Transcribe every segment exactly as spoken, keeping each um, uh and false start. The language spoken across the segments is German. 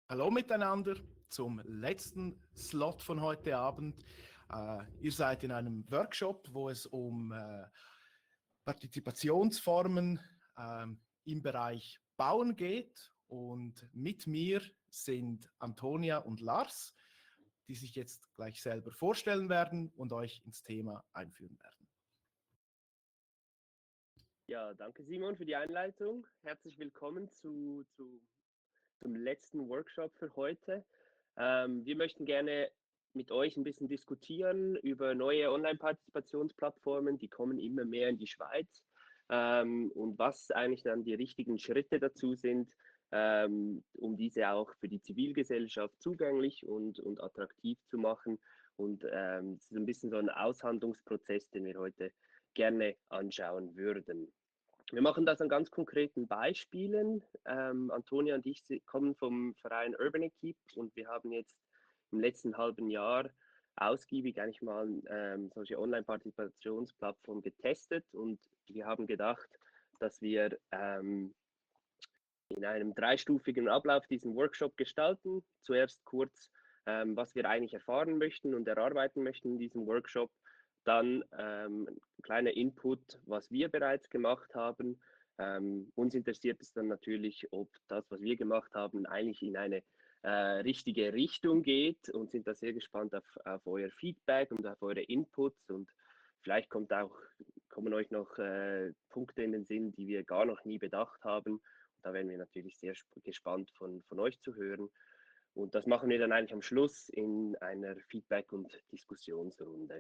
Hallo miteinander zum letzten Slot von heute Abend. Äh, ihr seid in einem Workshop, wo es um äh, Partizipationsformen äh, im Bereich Bauen geht. Und mit mir sind Antonia und Lars, die sich jetzt gleich selber vorstellen werden und euch ins Thema einführen werden. Ja, danke Simon für die Einleitung. Herzlich willkommen zu, zu zum letzten Workshop für heute. Ähm, wir möchten gerne mit euch ein bisschen diskutieren über neue Online-Partizipationsplattformen, die kommen immer mehr in die Schweiz, ähm, und was eigentlich dann die richtigen Schritte dazu sind, ähm, um diese auch für die Zivilgesellschaft zugänglich und, und attraktiv zu machen. Und ähm, es ist ein bisschen so ein Aushandlungsprozess, den wir heute gerne anschauen würden. Wir machen das an ganz konkreten Beispielen. Ähm, Antonia und ich kommen vom Verein Urban Keep und wir haben jetzt im letzten halben Jahr ausgiebig eigentlich mal ähm, solche Online-Partizipationsplattformen getestet und wir haben gedacht, dass wir ähm, in einem dreistufigen Ablauf diesen Workshop gestalten. Zuerst kurz, ähm, was wir eigentlich erfahren möchten und erarbeiten möchten in diesem Workshop. Dann ähm, ein kleiner Input, was wir bereits gemacht haben. Ähm, uns interessiert es dann natürlich, ob das, was wir gemacht haben, eigentlich in eine äh, richtige Richtung geht und sind da sehr gespannt auf, auf euer Feedback und auf eure Inputs und vielleicht kommt auch, kommen euch noch äh, Punkte in den Sinn, die wir gar noch nie bedacht haben. Da wären wir natürlich sehr gespannt von, von euch zu hören. Und das machen wir dann eigentlich am Schluss in einer Feedback- und Diskussionsrunde.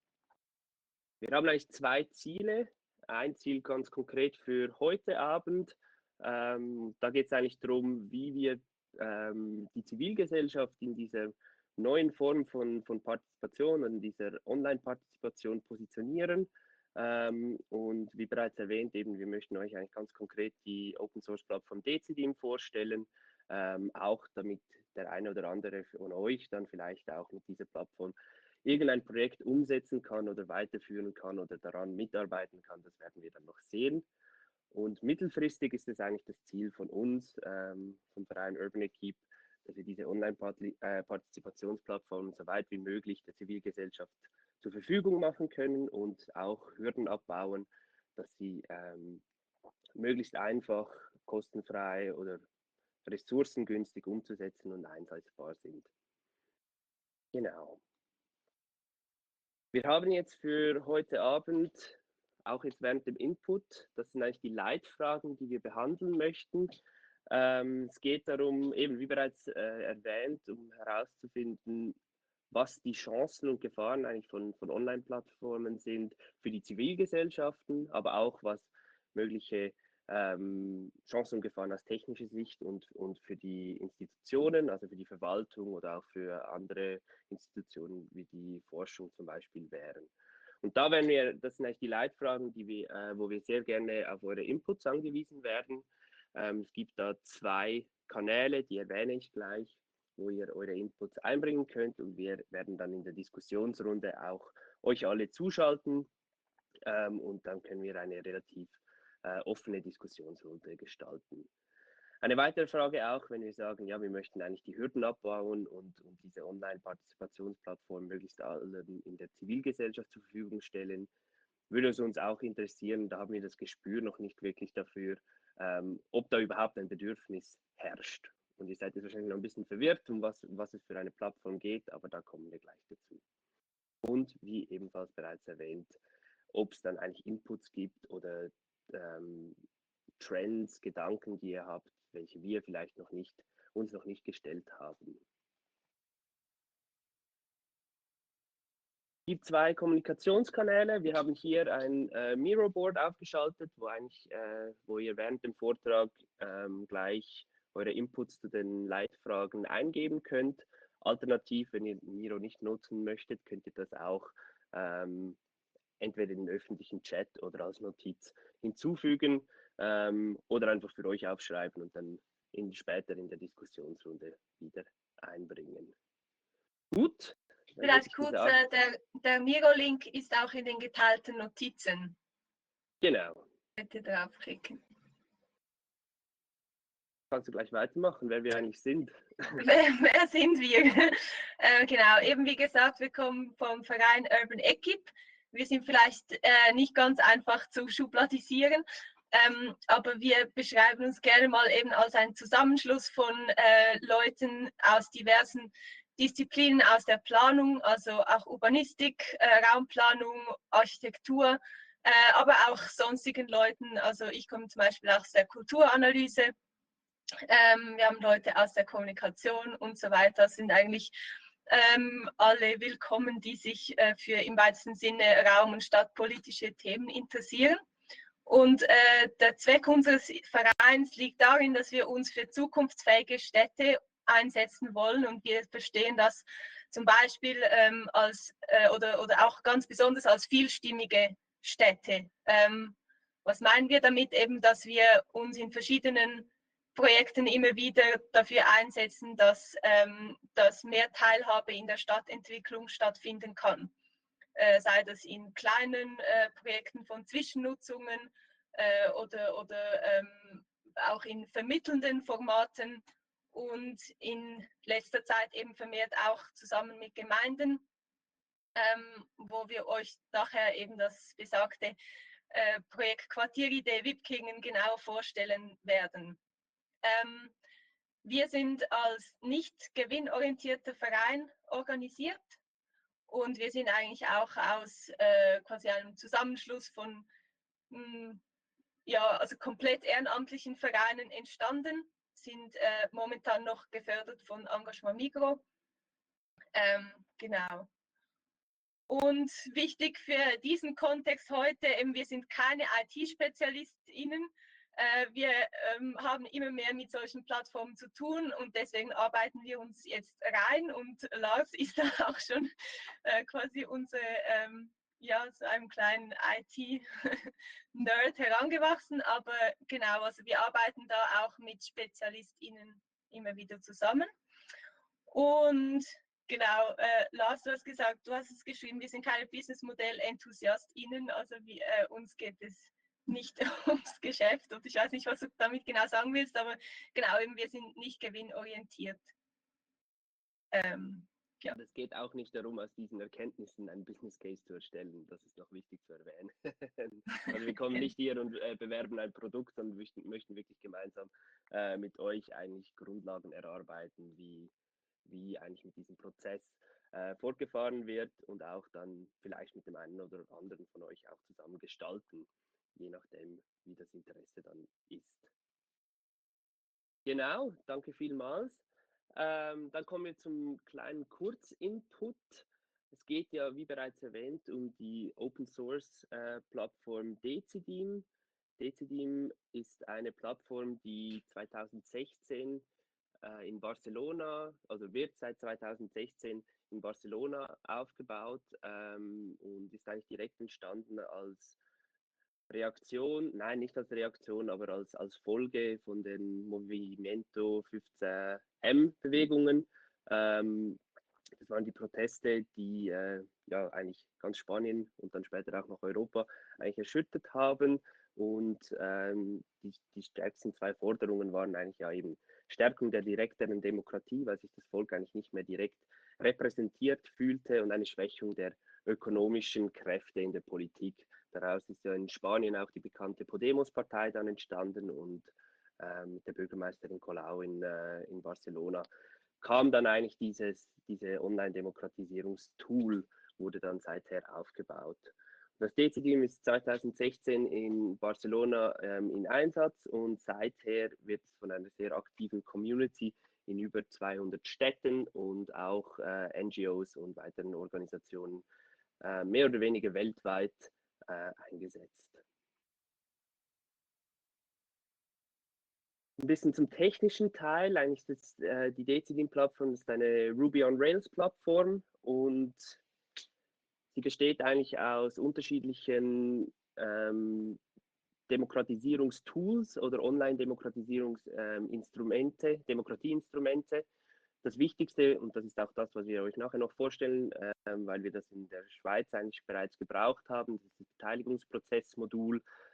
Wir haben eigentlich zwei Ziele. Ein Ziel ganz konkret für heute Abend. Ähm, da geht es eigentlich darum, wie wir ähm, die Zivilgesellschaft in dieser neuen Form von, von Partizipation, in dieser Online-Partizipation positionieren. Ähm, und wie bereits erwähnt, eben, wir möchten euch eigentlich ganz konkret die Open-Source-Plattform Decidim vorstellen, ähm, auch damit der eine oder andere von euch dann vielleicht auch mit dieser Plattform irgendein Projekt umsetzen kann oder weiterführen kann oder daran mitarbeiten kann, das werden wir dann noch sehen. Und mittelfristig ist es eigentlich das Ziel von uns, ähm, vom Verein Urban Keep, dass wir diese Online-Partizipationsplattformen so weit wie möglich der Zivilgesellschaft zur Verfügung machen können und auch Hürden abbauen, dass sie ähm, möglichst einfach, kostenfrei oder ressourcengünstig umzusetzen und einsetzbar sind. Genau. Wir haben jetzt für heute Abend, auch jetzt während dem Input, das sind eigentlich die Leitfragen, die wir behandeln möchten. Ähm, es geht darum, eben wie bereits äh, erwähnt, um herauszufinden, was die Chancen und Gefahren eigentlich von, von Online-Plattformen sind für die Zivilgesellschaften, aber auch was mögliche ähm, Chancen und Gefahren aus technischer Sicht und, und für die Institutionen, also für die Verwaltung oder auch für andere Institutionen wie die Forschung zum Beispiel wären. Und da werden wir, das sind eigentlich die Leitfragen, die wir, äh, wo wir sehr gerne auf eure Inputs angewiesen werden. Ähm, es gibt da zwei Kanäle, die erwähne ich gleich, wo ihr eure Inputs einbringen könnt und wir werden dann in der Diskussionsrunde auch euch alle zuschalten ähm, und dann können wir eine relativ äh, offene Diskussionsrunde gestalten. Eine weitere Frage auch, wenn wir sagen, ja, wir möchten eigentlich die Hürden abbauen und, und diese Online-Partizipationsplattform möglichst allen in der Zivilgesellschaft zur Verfügung stellen, würde es uns auch interessieren, da haben wir das Gespür noch nicht wirklich dafür, ähm, ob da überhaupt ein Bedürfnis herrscht. Und ihr seid jetzt wahrscheinlich noch ein bisschen verwirrt, um was, um was es für eine Plattform geht, aber da kommen wir gleich dazu. Und wie ebenfalls bereits erwähnt, ob es dann eigentlich Inputs gibt oder ähm, Trends, Gedanken, die ihr habt, welche wir vielleicht noch nicht, uns noch nicht gestellt haben. Es gibt zwei Kommunikationskanäle. Wir haben hier ein äh, Miro-Board aufgeschaltet, wo, eigentlich, äh, wo ihr während dem Vortrag ähm, gleich eure Inputs zu den Leitfragen eingeben könnt. Alternativ, wenn ihr Miro nicht nutzen möchtet, könnt ihr das auch ähm, entweder in den öffentlichen Chat oder als Notiz hinzufügen ähm, oder einfach für euch aufschreiben und dann in, später in der Diskussionsrunde wieder einbringen. Gut. Vielleicht kurz, äh, der, der Miro-Link ist auch in den geteilten Notizen. Genau. Bitte draufklicken. kannst du gleich weitermachen, wer wir eigentlich sind. Wer, wer sind wir? äh, genau, eben wie gesagt, wir kommen vom Verein Urban Equip. Wir sind vielleicht äh, nicht ganz einfach zu schubladisieren, ähm, aber wir beschreiben uns gerne mal eben als ein Zusammenschluss von äh, Leuten aus diversen Disziplinen aus der Planung, also auch Urbanistik, äh, Raumplanung, Architektur, äh, aber auch sonstigen Leuten. Also ich komme zum Beispiel aus der Kulturanalyse. Ähm, wir haben Leute aus der Kommunikation und so weiter. Das sind eigentlich ähm, alle willkommen, die sich äh, für im weitesten Sinne raum- und stadtpolitische Themen interessieren. Und äh, der Zweck unseres Vereins liegt darin, dass wir uns für zukunftsfähige Städte einsetzen wollen, und wir verstehen das zum Beispiel ähm, als äh, oder, oder auch ganz besonders als vielstimmige Städte. Ähm, was meinen wir damit? Eben, dass wir uns in verschiedenen Projekten immer wieder dafür einsetzen, dass, ähm, dass mehr Teilhabe in der Stadtentwicklung stattfinden kann. Äh, sei das in kleinen äh, Projekten von Zwischennutzungen äh, oder, oder ähm, auch in vermittelnden Formaten und in letzter Zeit eben vermehrt auch zusammen mit Gemeinden, ähm, wo wir euch nachher eben das besagte äh, Projekt Quartieridee Wipkingen genau vorstellen werden. Ähm, wir sind als nicht gewinnorientierter Verein organisiert und wir sind eigentlich auch aus äh, quasi einem Zusammenschluss von mh, ja, also komplett ehrenamtlichen Vereinen entstanden, sind äh, momentan noch gefördert von Engagement Migros. Ähm, genau. Und wichtig für diesen Kontext heute, eben, wir sind keine I T-SpezialistInnen. Äh, wir ähm, haben immer mehr mit solchen Plattformen zu tun und deswegen arbeiten wir uns jetzt rein, und Lars ist da auch schon äh, quasi unsere, ähm, ja, zu einem kleinen I T-Nerd herangewachsen, aber genau, also wir arbeiten da auch mit SpezialistInnen immer wieder zusammen. Und genau, äh, Lars, du hast gesagt, du hast es geschrieben, wir sind keine Businessmodell-EnthusiastInnen, also wie, äh, uns geht es nicht ums Geschäft, und ich weiß nicht, was du damit genau sagen willst, aber genau, eben, wir sind nicht gewinnorientiert. Ähm, ja. Es geht auch nicht darum, aus diesen Erkenntnissen einen Business Case zu erstellen. Das ist noch wichtig zu erwähnen. Also wir kommen nicht hier und äh, bewerben ein Produkt, sondern möchten, möchten wirklich gemeinsam äh, mit euch eigentlich Grundlagen erarbeiten, wie, wie eigentlich mit diesem Prozess äh, fortgefahren wird, und auch dann vielleicht mit dem einen oder anderen von euch auch zusammen gestalten, je nachdem, wie das Interesse dann ist. Genau, danke vielmals. Ähm, dann kommen wir zum kleinen Kurzinput. Es geht ja, wie bereits erwähnt, um die Open Source äh, Plattform Decidim. Decidim ist eine Plattform, die zweitausendsechzehn äh, in Barcelona, also wird seit zweitausendsechzehn in Barcelona aufgebaut ähm, und ist eigentlich direkt entstanden als Reaktion, nein, nicht als Reaktion, aber als, als Folge von den Movimento fünfzehn M-Bewegungen. Ähm, das waren die Proteste, die äh, ja eigentlich ganz Spanien und dann später auch noch Europa eigentlich erschüttert haben. Und ähm, die, die stärksten zwei Forderungen waren eigentlich ja eben Stärkung der direkteren Demokratie, weil sich das Volk eigentlich nicht mehr direkt repräsentiert fühlte, und eine Schwächung der ökonomischen Kräfte in der Politik. Daraus ist ja in Spanien auch die bekannte Podemos-Partei dann entstanden, und äh, mit der Bürgermeisterin Colau in, äh, in Barcelona kam dann eigentlich dieses diese Online-Demokratisierungstool, wurde dann seither aufgebaut. Das Decidim ist zweitausendsechzehn in Barcelona ähm, in Einsatz, und seither wird es von einer sehr aktiven Community in über zweihundert Städten und auch äh, N G Os und weiteren Organisationen äh, mehr oder weniger weltweit äh, eingesetzt. Ein bisschen zum technischen Teil. Eigentlich ist äh, die Decidim-Plattform ist eine Ruby on Rails Plattform, und sie besteht eigentlich aus unterschiedlichen ähm, Demokratisierungstools oder Online-Demokratisierungsinstrumente, ähm, Demokratieinstrumente. Das Wichtigste, und das ist auch das, was wir euch nachher noch vorstellen, ähm, weil wir das in der Schweiz eigentlich bereits gebraucht haben, das ist das Beteiligungsprozessmodul.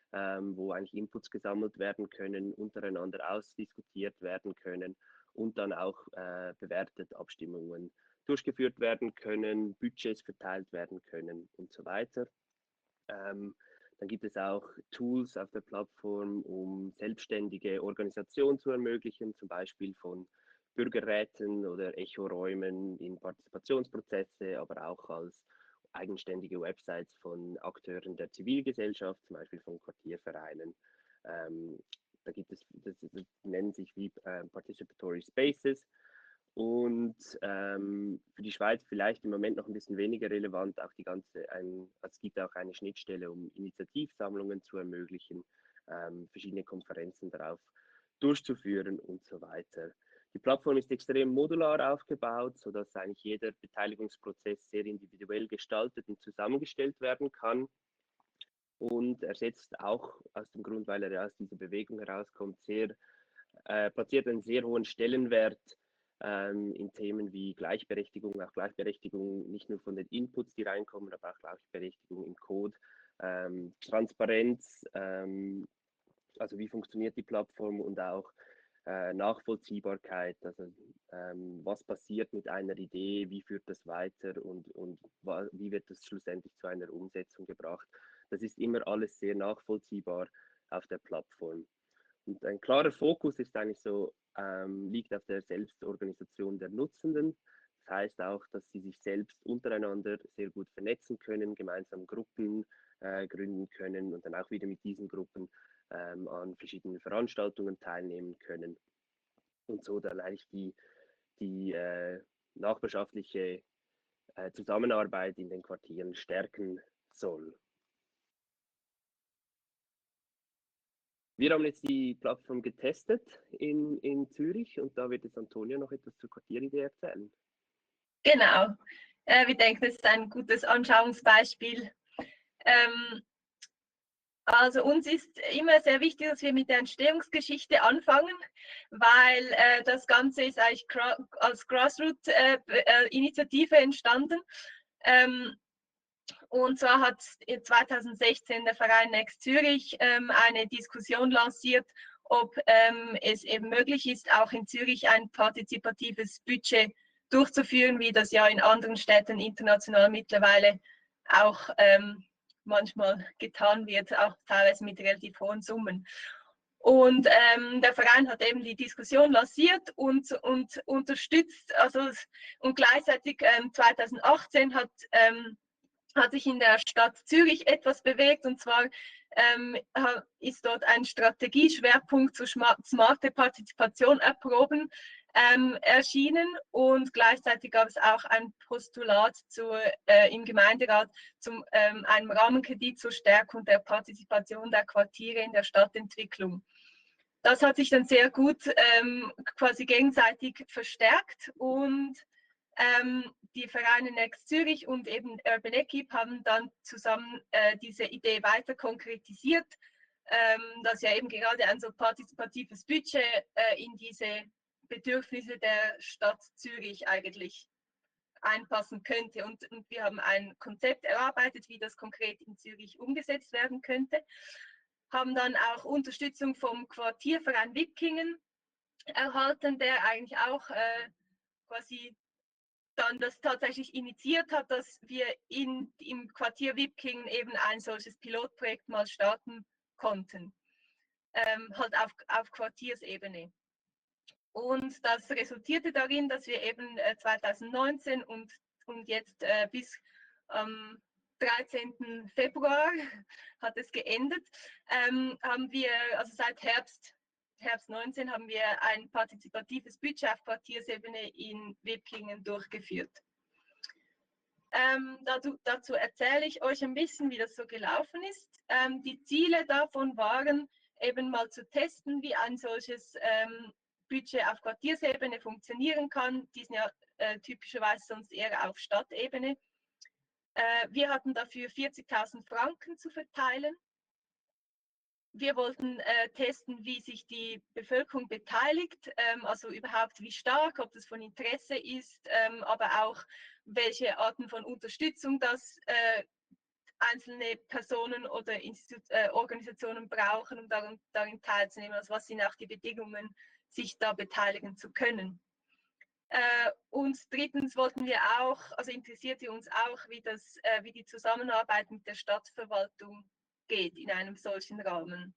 ähm, wo eigentlich Inputs gesammelt werden können, untereinander ausdiskutiert werden können und dann auch äh, bewertet Abstimmungen durchgeführt werden können, Budgets verteilt werden können und so weiter. Ähm, dann gibt es auch Tools auf der Plattform, um selbstständige Organisation zu ermöglichen, zum Beispiel von Bürgerräten oder Echoräumen in Partizipationsprozesse, aber auch als eigenständige Websites von Akteuren der Zivilgesellschaft, zum Beispiel von Quartiervereinen. Ähm, da gibt es, das, das nennen sich wie äh, Participatory Spaces. Und ähm, für die Schweiz vielleicht im Moment noch ein bisschen weniger relevant, auch die ganze, ein, also es gibt auch eine Schnittstelle, um Initiativsammlungen zu ermöglichen, ähm, verschiedene Konferenzen darauf durchzuführen und so weiter. Die Plattform ist extrem modular aufgebaut, sodass eigentlich jeder Beteiligungsprozess sehr individuell gestaltet und zusammengestellt werden kann. Und ersetzt auch aus dem Grund, weil er aus dieser Bewegung herauskommt, sehr, äh, platziert einen sehr hohen Stellenwert ähm, in Themen wie Gleichberechtigung, auch Gleichberechtigung nicht nur von den Inputs, die reinkommen, aber auch Gleichberechtigung im Code, ähm, Transparenz, ähm, also wie funktioniert die Plattform und auch äh, Nachvollziehbarkeit, also ähm, was passiert mit einer Idee, wie führt das weiter und, und wie wird das schlussendlich zu einer Umsetzung gebracht. Das ist immer alles sehr nachvollziehbar auf der Plattform. Und ein klarer Fokus ist eigentlich so, ähm, liegt auf der Selbstorganisation der Nutzenden. Das heißt auch, dass sie sich selbst untereinander sehr gut vernetzen können, gemeinsam Gruppen äh, gründen können und dann auch wieder mit diesen Gruppen ähm, an verschiedenen Veranstaltungen teilnehmen können und so dann eigentlich die, die äh, nachbarschaftliche äh, Zusammenarbeit in den Quartieren stärken soll. Wir haben jetzt die Plattform getestet in, in Zürich und da wird jetzt Antonia noch etwas zur Quartieridee erzählen. Genau. Äh, wir denken, das ist ein gutes Anschauungsbeispiel. Ähm, also uns ist immer sehr wichtig, dass wir mit der Entstehungsgeschichte anfangen, weil äh, das Ganze ist eigentlich als Grassroot-Initiative äh, entstanden. Ähm, Und zwar hat zweitausendsechzehn der Verein Next Zürich ähm, eine Diskussion lanciert, ob ähm, es eben möglich ist, auch in Zürich ein partizipatives Budget durchzuführen, wie das ja in anderen Städten international mittlerweile auch ähm, manchmal getan wird, auch teilweise mit relativ hohen Summen. Und ähm, der Verein hat eben die Diskussion lanciert und, und unterstützt, also und gleichzeitig ähm, zweitausendachtzehn hat ähm, hat sich in der Stadt Zürich etwas bewegt, und zwar ähm, ist dort ein Strategieschwerpunkt zu smarte Partizipation erproben ähm, erschienen, und gleichzeitig gab es auch ein Postulat zu, äh, im Gemeinderat zu ähm, einem Rahmenkredit zur Stärkung der Partizipation der Quartiere in der Stadtentwicklung. Das hat sich dann sehr gut ähm, quasi gegenseitig verstärkt, und ähm, die Vereine Next Zürich und eben Urban Equipe haben dann zusammen äh, diese Idee weiter konkretisiert, ähm, dass ja eben gerade ein so partizipatives Budget äh, in diese Bedürfnisse der Stadt Zürich eigentlich einpassen könnte. Und, und wir haben ein Konzept erarbeitet, wie das konkret in Zürich umgesetzt werden könnte. Haben dann auch Unterstützung vom Quartierverein Wipkingen erhalten, der eigentlich auch äh, quasi dann das tatsächlich initiiert hat, dass wir in, im Quartier Wipkingen eben ein solches Pilotprojekt mal starten konnten, ähm, halt auf, auf Quartiersebene. Und das resultierte darin, dass wir eben äh, zweitausendneunzehn und, und jetzt äh, bis ähm, dreizehnten Februar hat es geendet, ähm, haben wir, also seit Herbst Herbst neunzehn haben wir ein partizipatives Budget auf Quartiersebene in Wipkingen durchgeführt. Ähm, dazu, dazu erzähle ich euch ein bisschen, wie das so gelaufen ist. Ähm, die Ziele davon waren, eben mal zu testen, wie ein solches ähm, Budget auf Quartiersebene funktionieren kann. Die sind ja äh, typischerweise sonst eher auf Stadtebene. Äh, wir hatten dafür vierzigtausend Franken zu verteilen. Wir wollten äh, testen, wie sich die Bevölkerung beteiligt, ähm, also überhaupt wie stark, ob das von Interesse ist, ähm, aber auch welche Arten von Unterstützung das äh, einzelne Personen oder Institut, äh, Organisationen brauchen, um darin, darin teilzunehmen. Also was sind auch die Bedingungen, sich da beteiligen zu können. Äh, und drittens wollten wir auch, also interessierte uns auch, wie, das, äh, wie die Zusammenarbeit mit der Stadtverwaltung geht in einem solchen Rahmen.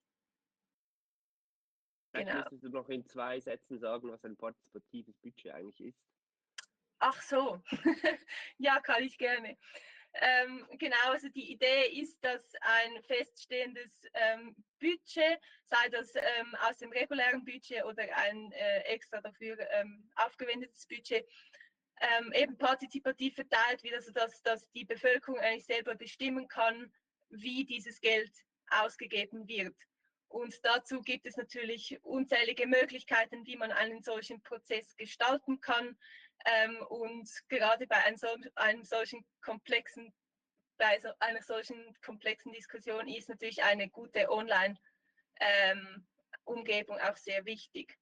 Vielleicht Genau. müsstest du noch in zwei Sätzen sagen, was ein partizipatives Budget eigentlich ist. Ach so, ja, kann ich gerne. Ähm, genau, also die Idee ist, dass ein feststehendes ähm, Budget, sei das ähm, aus dem regulären Budget oder ein äh, extra dafür ähm, aufgewendetes Budget, ähm, eben partizipativ verteilt wird, also dass, dass die Bevölkerung eigentlich selber bestimmen kann, wie dieses Geld ausgegeben wird. Und dazu gibt es natürlich unzählige Möglichkeiten, wie man einen solchen Prozess gestalten kann. Ähm, und gerade bei einem, sol einem solchen komplexen, bei so einer solchen komplexen Diskussion ist natürlich eine gute Online-Umgebung ähm, auch sehr wichtig.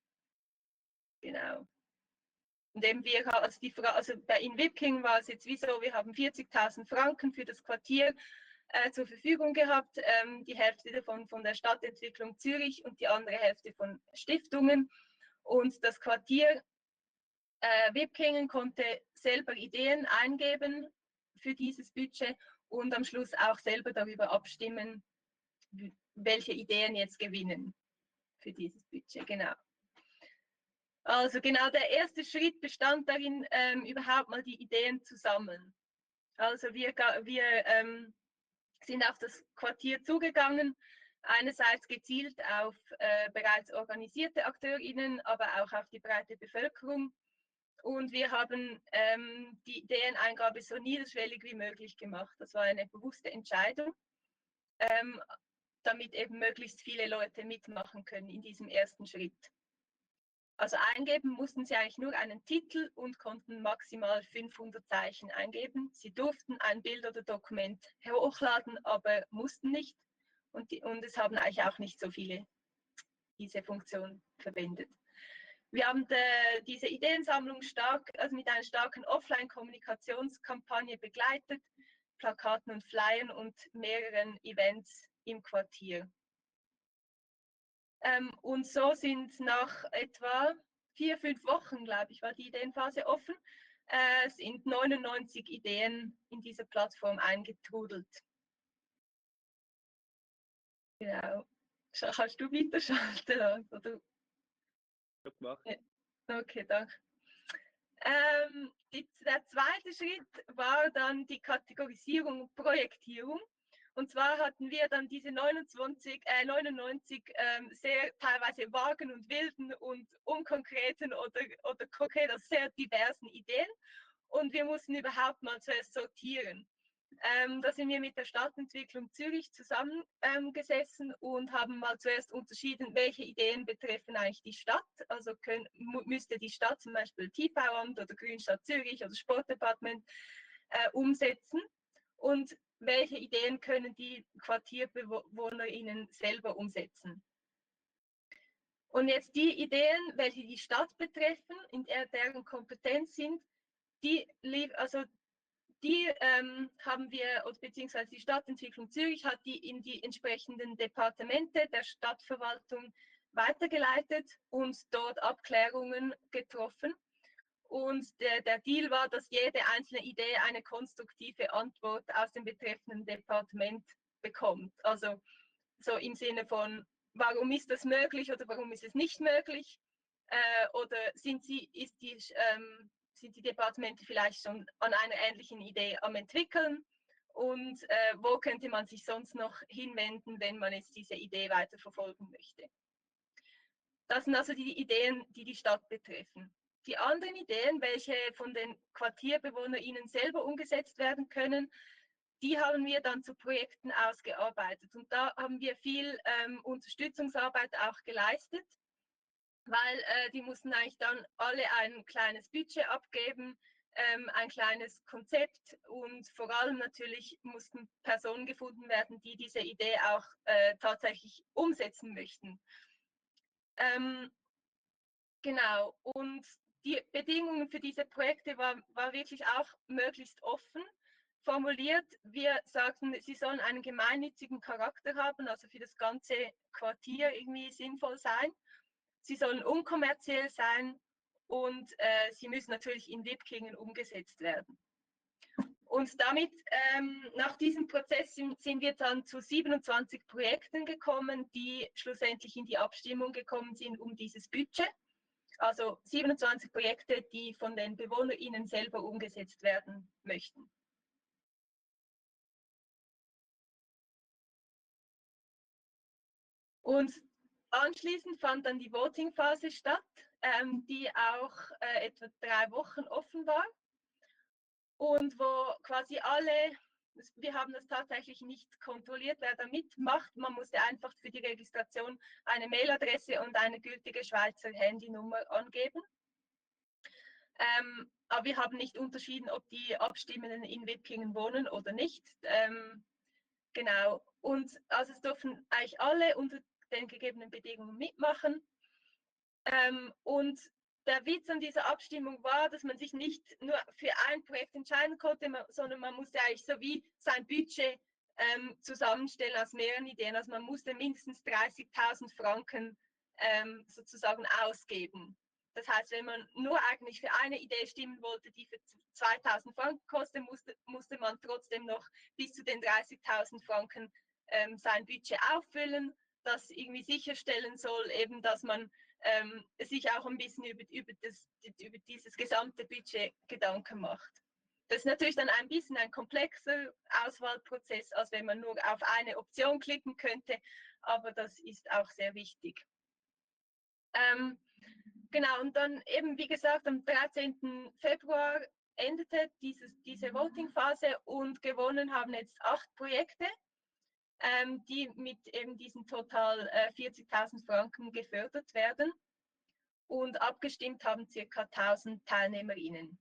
Genau. Und eben wir, also, die, also bei in Wipkingen war es jetzt wie so, wir haben vierzigtausend Franken für das Quartier äh, zur Verfügung gehabt, ähm, die Hälfte davon von der Stadtentwicklung Zürich und die andere Hälfte von Stiftungen. Und das Quartier Äh, Wipkingen konnte selber Ideen eingeben für dieses Budget und am Schluss auch selber darüber abstimmen, welche Ideen jetzt gewinnen für dieses Budget. Genau. Also genau der erste Schritt bestand darin, ähm, überhaupt mal die Ideen zu sammeln. Also wir, wir ähm, sind auf das Quartier zugegangen, einerseits gezielt auf äh, bereits organisierte AkteurInnen, aber auch auf die breite Bevölkerung. Und wir haben ähm, die Ideeneingabe so niederschwellig wie möglich gemacht. Das war eine bewusste Entscheidung, ähm, damit eben möglichst viele Leute mitmachen können in diesem ersten Schritt. Also eingeben mussten sie eigentlich nur einen Titel und konnten maximal fünfhundert Zeichen eingeben. Sie durften ein Bild oder Dokument hochladen, aber mussten nicht. Und, die, und es haben eigentlich auch nicht so viele diese Funktion verwendet. Wir haben de, diese Ideensammlung stark, also mit einer starken Offline-Kommunikationskampagne begleitet, Plakaten und Flyern und mehreren Events im Quartier. Ähm, und so sind nach etwa vier, fünf Wochen, glaube ich, war die Ideenphase offen, äh, sind neunundneunzig Ideen in dieser Plattform eingetrudelt. Genau. Kannst du weiterschalten? Oder? Gemacht. Ja. Okay, danke. Ähm, die, der zweite Schritt war dann die Kategorisierung und Projektierung. Und zwar hatten wir dann diese neunundzwanzig, äh, neunundneunzig ähm, sehr teilweise vagen und wilden und unkonkreten oder, oder konkret also sehr diversen Ideen. Und wir mussten überhaupt mal zuerst sortieren. Ähm, da sind wir mit der Stadtentwicklung Zürich zusammengesessen ähm, und haben mal zuerst unterschieden, welche Ideen betreffen eigentlich die Stadt. Also können, müsste die Stadt zum Beispiel Tiefbauamt oder Grünstadt Zürich oder Sportdepartement äh, umsetzen und welche Ideen können die QuartierbewohnerInnen selber umsetzen. Und jetzt die Ideen, welche die Stadt betreffen, in der deren Kompetenz sind, die, also Die ähm, haben wir, oder beziehungsweise die Stadtentwicklung Zürich hat die in die entsprechenden Departemente der Stadtverwaltung weitergeleitet und dort Abklärungen getroffen. Und der, der Deal war, dass jede einzelne Idee eine konstruktive Antwort aus dem betreffenden Departement bekommt. Also so im Sinne von, warum ist das möglich oder warum ist es nicht möglich? Äh, oder sind, sie, ist die, ähm, sind die Departemente vielleicht schon an einer ähnlichen Idee am entwickeln? Und äh, wo könnte man sich sonst noch hinwenden, wenn man jetzt diese Idee weiter verfolgen möchte? Das sind also die Ideen, die die Stadt betreffen. Die anderen Ideen, welche von den QuartierbewohnerInnen selber umgesetzt werden können, die haben wir dann zu Projekten ausgearbeitet. Und da haben wir viel ähm, Unterstützungsarbeit auch geleistet, weil äh, die mussten eigentlich dann alle ein kleines Budget abgeben, ähm, ein kleines Konzept und vor allem natürlich mussten Personen gefunden werden, die diese Idee auch äh, tatsächlich umsetzen möchten. Ähm, genau, und die Bedingungen für diese Projekte war, war wirklich auch möglichst offen. formuliert. Wir sagten, sie sollen einen gemeinnützigen Charakter haben, also für das ganze Quartier irgendwie sinnvoll sein. Sie sollen unkommerziell sein und äh, sie müssen natürlich in Wipkingen umgesetzt werden. Und damit, ähm, nach diesem Prozess sind, sind wir dann zu siebenundzwanzig Projekten gekommen, die schlussendlich in die Abstimmung gekommen sind um dieses Budget. Also siebenundzwanzig Projekte, die von den BewohnerInnen selber umgesetzt werden möchten. Und anschließend fand dann die Voting-Phase statt, ähm, die auch äh, etwa drei Wochen offen war. Und wo quasi alle, wir haben das tatsächlich nicht kontrolliert, wer da mitmacht. Man musste einfach für die Registration eine Mailadresse und eine gültige Schweizer Handynummer angeben. Ähm, aber wir haben nicht unterschieden, ob die Abstimmenden in Wipkingen wohnen oder nicht. Ähm, genau. Und also es dürfen eigentlich alle unter den gegebenen Bedingungen mitmachen. Ähm, und der Witz an dieser Abstimmung war, dass man sich nicht nur für ein Projekt entscheiden konnte, sondern man musste eigentlich so wie sein Budget ähm, zusammenstellen aus mehreren Ideen. Also man musste mindestens dreißigtausend Franken ähm, sozusagen ausgeben. Das heißt, wenn man nur eigentlich für eine Idee stimmen wollte, die für zweitausend Franken kostet, musste, musste man trotzdem noch bis zu den dreißigtausend Franken ähm, sein Budget auffüllen, das irgendwie sicherstellen soll, eben, dass man ähm, sich auch ein bisschen über, über, das, über dieses gesamte Budget Gedanken macht. Das ist natürlich dann ein bisschen ein komplexer Auswahlprozess, als wenn man nur auf eine Option klicken könnte, aber das ist auch sehr wichtig. Ähm, genau, und dann eben, wie gesagt, am dreizehnten Februar endete dieses, diese Voting-Phase und gewonnen haben jetzt acht Projekte, ähm, die mit eben diesen total äh, vierzigtausend Franken gefördert werden. Und abgestimmt haben ca. tausend TeilnehmerInnen.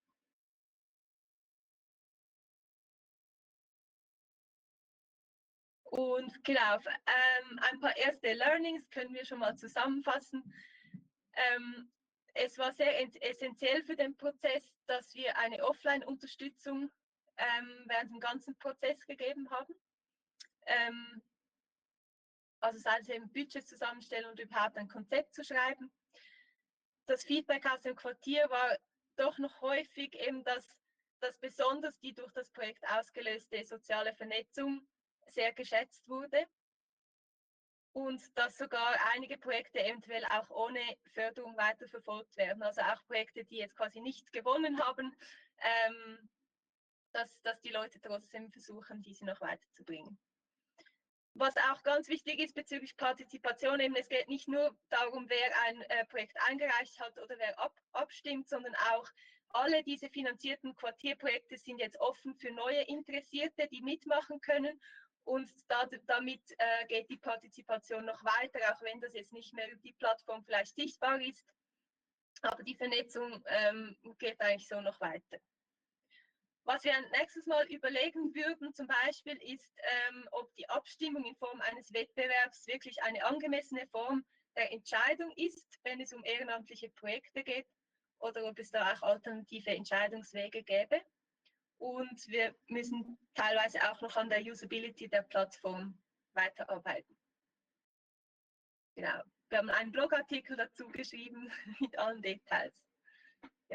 Und genau, ähm, ein paar erste Learnings können wir schon mal zusammenfassen. Ähm, es war sehr essentiell für den Prozess, dass wir eine Offline-Unterstützung ähm, während dem ganzen Prozess gegeben haben. Ähm, also sei es eben Budget zusammenstellen und überhaupt ein Konzept zu schreiben. Das Feedback aus dem Quartier war doch noch häufig eben, dass, dass besonders die durch das Projekt ausgelöste soziale Vernetzung sehr geschätzt wurde und dass sogar einige Projekte eventuell auch ohne Förderung weiterverfolgt werden. Also auch Projekte, die jetzt quasi nicht gewonnen haben, ähm, dass, dass die Leute trotzdem versuchen, diese noch weiterzubringen. Was auch ganz wichtig ist bezüglich Partizipation, eben es geht nicht nur darum, wer ein äh, Projekt eingereicht hat oder wer ab, abstimmt, sondern auch alle diese finanzierten Quartierprojekte sind jetzt offen für neue Interessierte, die mitmachen können. Und da, damit äh, geht die Partizipation noch weiter, auch wenn das jetzt nicht mehr über die Plattform vielleicht sichtbar ist. Aber die Vernetzung ähm, geht eigentlich so noch weiter. Was wir nächstes Mal überlegen würden, zum Beispiel, ist, ähm, ob die Abstimmung in Form eines Wettbewerbs wirklich eine angemessene Form der Entscheidung ist, wenn es um ehrenamtliche Projekte geht, oder ob es da auch alternative Entscheidungswege gäbe. Und wir müssen teilweise auch noch an der Usability der Plattform weiterarbeiten. Genau. Wir haben einen Blogartikel dazu geschrieben mit allen Details. Ja.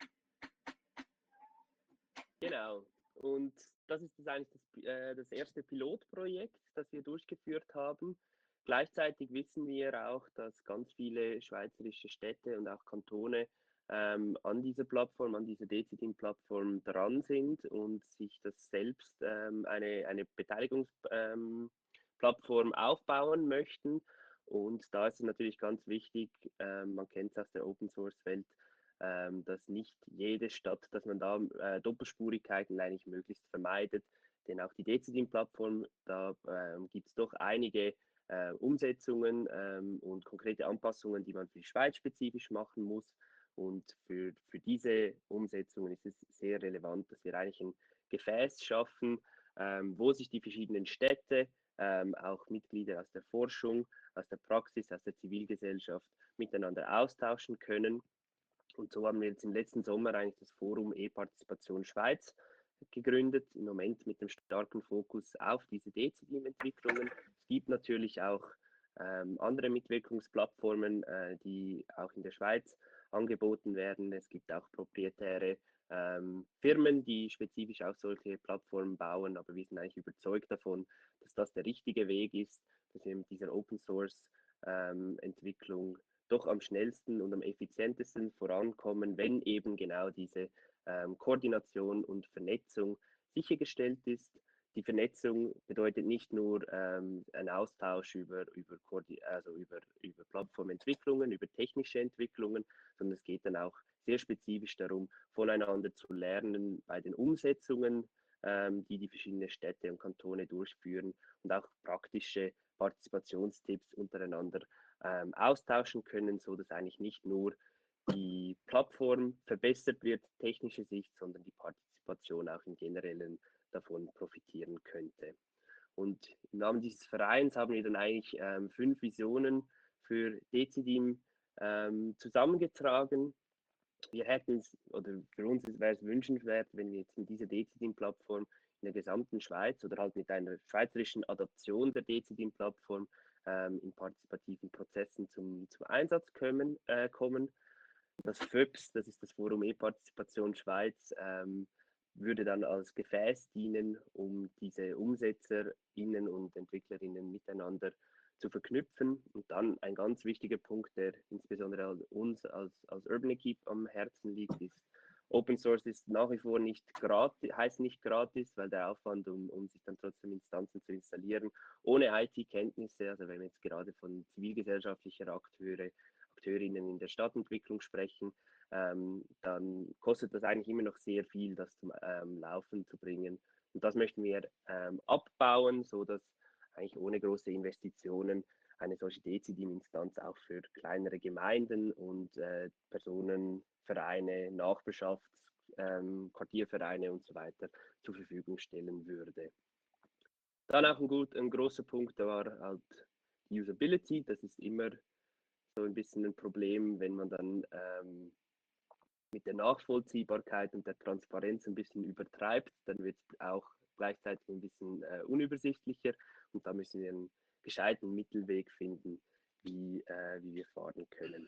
Genau. Und das ist das eigentlich das, äh, das erste Pilotprojekt, das wir durchgeführt haben. Gleichzeitig wissen wir auch, dass ganz viele schweizerische Städte und auch Kantone ähm, an dieser Plattform, an dieser Deciding-Plattform dran sind und sich das selbst ähm, eine, eine Beteiligungsplattform ähm, aufbauen möchten. Und da ist es natürlich ganz wichtig, ähm, man kennt es aus der Open-Source-Welt, ähm, dass nicht jede Stadt, dass man da äh, Doppelspurigkeiten eigentlich möglichst vermeidet. Denn auch die Deciding-Plattform, da ähm, gibt es doch einige äh, Umsetzungen ähm, und konkrete Anpassungen, die man für die Schweiz spezifisch machen muss. Und für, für diese Umsetzungen ist es sehr relevant, dass wir eigentlich ein Gefäß schaffen, ähm, wo sich die verschiedenen Städte, ähm, auch Mitglieder aus der Forschung, aus der Praxis, aus der Zivilgesellschaft miteinander austauschen können. Und so haben wir jetzt im letzten Sommer eigentlich das Forum E-Partizipation Schweiz gegründet, im Moment mit dem starken Fokus auf diese Dezidim-Entwicklungen. Es gibt natürlich auch ähm, andere Mitwirkungsplattformen, äh, die auch in der Schweiz angeboten werden. Es gibt auch proprietäre ähm, Firmen, die spezifisch auf solche Plattformen bauen, aber wir sind eigentlich überzeugt davon, dass das der richtige Weg ist, dass wir mit dieser Open Source ähm, Entwicklung doch am schnellsten und am effizientesten vorankommen, wenn eben genau diese ähm, Koordination und Vernetzung sichergestellt ist. Die Vernetzung bedeutet nicht nur ähm, ein Austausch über, über, also über, über Plattformentwicklungen, über technische Entwicklungen, sondern es geht dann auch sehr spezifisch darum, voneinander zu lernen bei den Umsetzungen, ähm, die die verschiedenen Städte und Kantone durchführen und auch praktische Partizipationstipps untereinander ähm, austauschen können, so dass eigentlich nicht nur die Plattform verbessert wird, technische Sicht, sondern die Partizipation auch im Generellen davon profitieren könnte. Und im Namen dieses Vereins haben wir dann eigentlich ähm, fünf Visionen für Dezidim ähm, zusammengetragen. Wir hätten es, oder für uns wäre es wünschenswert, wenn wir jetzt in dieser Dezidim-Plattform in der gesamten Schweiz oder halt mit einer schweizerischen Adaption der Dezidim-Plattform ähm, in partizipativen Prozessen zum, zum Einsatz kommen, äh, kommen. Das F Ö P S, das ist das Forum E-Partizipation Schweiz, ähm, würde dann als Gefäß dienen, um diese UmsetzerInnen und EntwicklerInnen miteinander zu verknüpfen. Und dann ein ganz wichtiger Punkt, der insbesondere uns als, als Urban Equipe am Herzen liegt, ist, Open Source ist nach wie vor nicht gratis, heißt nicht gratis, weil der Aufwand, um, um sich dann trotzdem Instanzen zu installieren, ohne I T-Kenntnisse, also wenn wir jetzt gerade von zivilgesellschaftlicher Akteure, Akteurinnen in der Stadtentwicklung sprechen, ähm, dann kostet das eigentlich immer noch sehr viel, das zum ähm, Laufen zu bringen. Und das möchten wir ähm, abbauen, sodass eigentlich ohne große Investitionen eine solche Dezidim-Instanz auch für kleinere Gemeinden und äh, Personen, Vereine, Nachbarschafts-, ähm, Quartiervereine und so weiter zur Verfügung stellen würde. Dann auch ein, gut, ein großer Punkt war halt die Usability. Das ist immer so ein bisschen ein Problem, wenn man dann ähm, mit der Nachvollziehbarkeit und der Transparenz ein bisschen übertreibt, dann wird es auch gleichzeitig ein bisschen äh, unübersichtlicher und da müssen wir einen gescheiten Mittelweg finden, wie, äh, wie wir fahren können.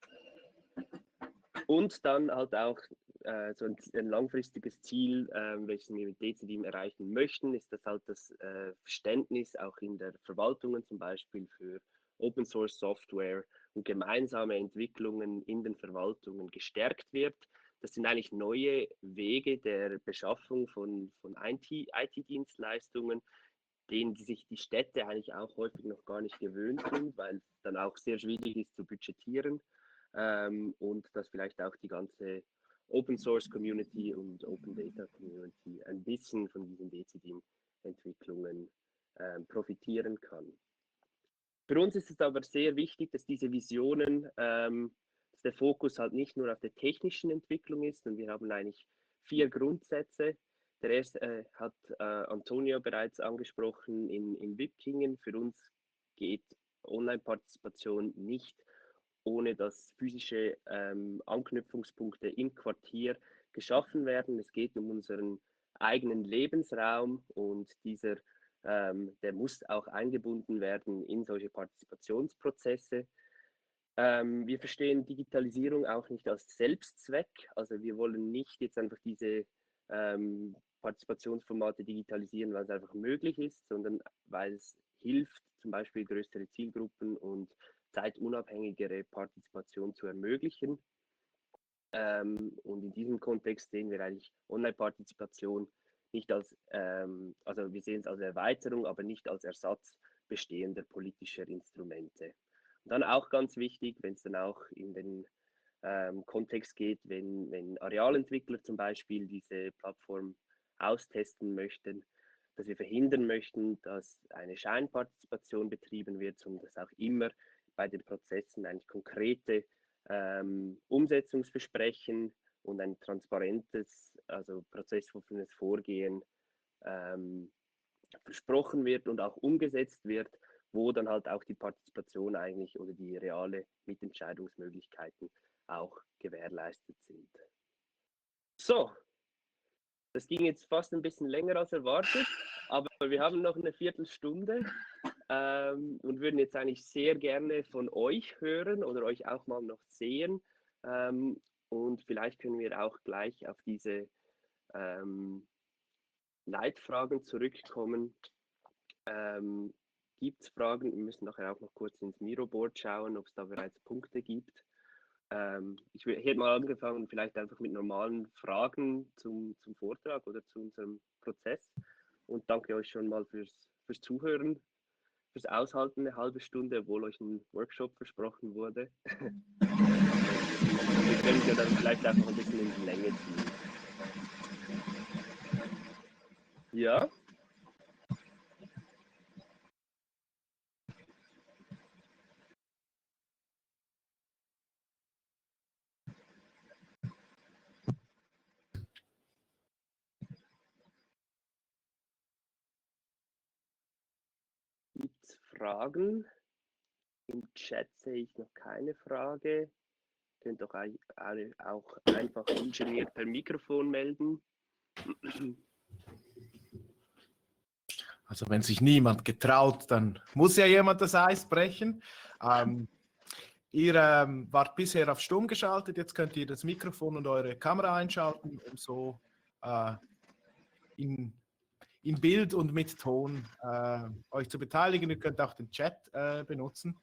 Und dann halt auch äh, so ein, ein langfristiges Ziel, äh, welches wir mit Dezidim erreichen möchten, ist, dass halt das äh, Verständnis auch in der Verwaltungen zum Beispiel für Open Source Software und gemeinsame Entwicklungen in den Verwaltungen gestärkt wird. Das sind eigentlich neue Wege der Beschaffung von, von I T-Dienstleistungen, denen die sich die Städte eigentlich auch häufig noch gar nicht gewöhnt sind, weil es dann auch sehr schwierig ist zu budgetieren ähm, und dass vielleicht auch die ganze Open Source Community und Open Data Community ein bisschen von diesen Dezidim-Entwicklungen ähm, profitieren kann. Für uns ist es aber sehr wichtig, dass diese Visionen, ähm, dass der Fokus halt nicht nur auf der technischen Entwicklung ist, und wir haben eigentlich vier Grundsätze. Der erste äh, hat äh, Antonio bereits angesprochen in, in Wipkingen. Für uns geht Online-Partizipation nicht, ohne dass physische ähm, Anknüpfungspunkte im Quartier geschaffen werden. Es geht um unseren eigenen Lebensraum und dieser Ähm, der muss auch eingebunden werden in solche Partizipationsprozesse. Ähm, wir verstehen Digitalisierung auch nicht als Selbstzweck. Also wir wollen nicht jetzt einfach diese ähm, Partizipationsformate digitalisieren, weil es einfach möglich ist, sondern weil es hilft, zum Beispiel größere Zielgruppen und zeitunabhängigere Partizipation zu ermöglichen. Ähm, und in diesem Kontext sehen wir eigentlich Online-Partizipation nicht als, ähm, also wir sehen es als Erweiterung, aber nicht als Ersatz bestehender politischer Instrumente. Und dann auch ganz wichtig, wenn es dann auch in den ähm, Kontext geht, wenn, wenn Arealentwickler zum Beispiel diese Plattform austesten möchten, dass wir verhindern möchten, dass eine Scheinpartizipation betrieben wird, sondern dass auch immer bei den Prozessen eigentlich konkrete ähm, Umsetzungsversprechen und ein transparentes, also prozessoffenes Vorgehen ähm, versprochen wird und auch umgesetzt wird, wo dann halt auch die Partizipation eigentlich oder die reale Mitentscheidungsmöglichkeiten auch gewährleistet sind. So, Das ging jetzt fast ein bisschen länger als erwartet, aber wir haben noch eine Viertelstunde ähm, und würden jetzt eigentlich sehr gerne von euch hören oder euch auch mal noch sehen. Ähm, und vielleicht können wir auch gleich auf diese ähm, Leitfragen zurückkommen. Ähm, gibt es Fragen? Wir müssen nachher auch noch kurz ins Miroboard schauen, ob es da bereits Punkte gibt. Ähm, ich hätte mal angefangen, vielleicht einfach mit normalen Fragen zum, zum Vortrag oder zu unserem Prozess. Und danke euch schon mal fürs, fürs Zuhören, fürs Aushalten eine halbe Stunde, obwohl euch ein Workshop versprochen wurde. Wir können ja dann vielleicht einfach ein bisschen in die Länge ziehen. Ja? Gibt es Fragen? Im Chat sehe ich noch keine Frage. Ihr könnt doch auch einfach ungeniert per Mikrofon melden. Also wenn sich niemand getraut, dann muss ja jemand das Eis brechen. Ähm, ihr ähm, wart bisher auf Stumm geschaltet, jetzt könnt ihr das Mikrofon und eure Kamera einschalten, um so äh, in in Bild und mit Ton äh, euch zu beteiligen. Ihr könnt auch den Chat äh, benutzen.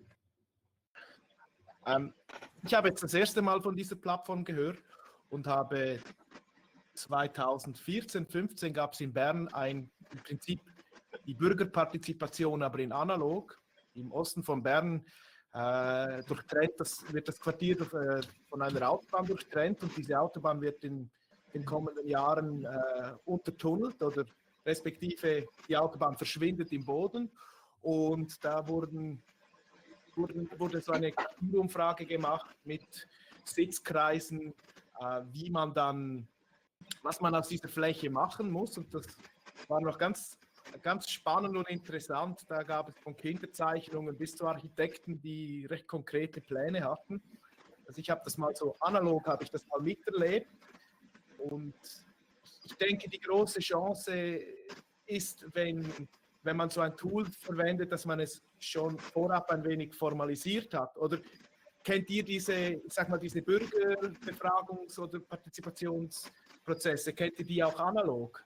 Ähm, ich habe jetzt das erste Mal von dieser Plattform gehört und habe zweitausendvierzehn, fünfzehn gab es in Bern ein, im Prinzip die Bürgerpartizipation, aber in analog. Im Osten von Bern äh, durchtrennt, das wird das Quartier durch, äh, von einer Autobahn durchtrennt und diese Autobahn wird in den kommenden Jahren äh, untertunnelt oder respektive die Autobahn verschwindet im Boden und da wurden, wurden, wurde so eine Umfrage gemacht mit Sitzkreisen, äh, wie man dann, was man aus dieser Fläche machen muss und das war noch ganz, ganz spannend und interessant. Da gab es von Kinderzeichnungen bis zu Architekten, die recht konkrete Pläne hatten. Also ich habe das mal so analog, habe ich das mal miterlebt und ich denke, die große Chance ist, wenn, wenn man so ein Tool verwendet, dass man es schon vorab ein wenig formalisiert hat. Oder kennt ihr diese, ich sag mal, diese Bürgerbefragungs- oder Partizipationsprozesse? Kennt ihr die auch analog?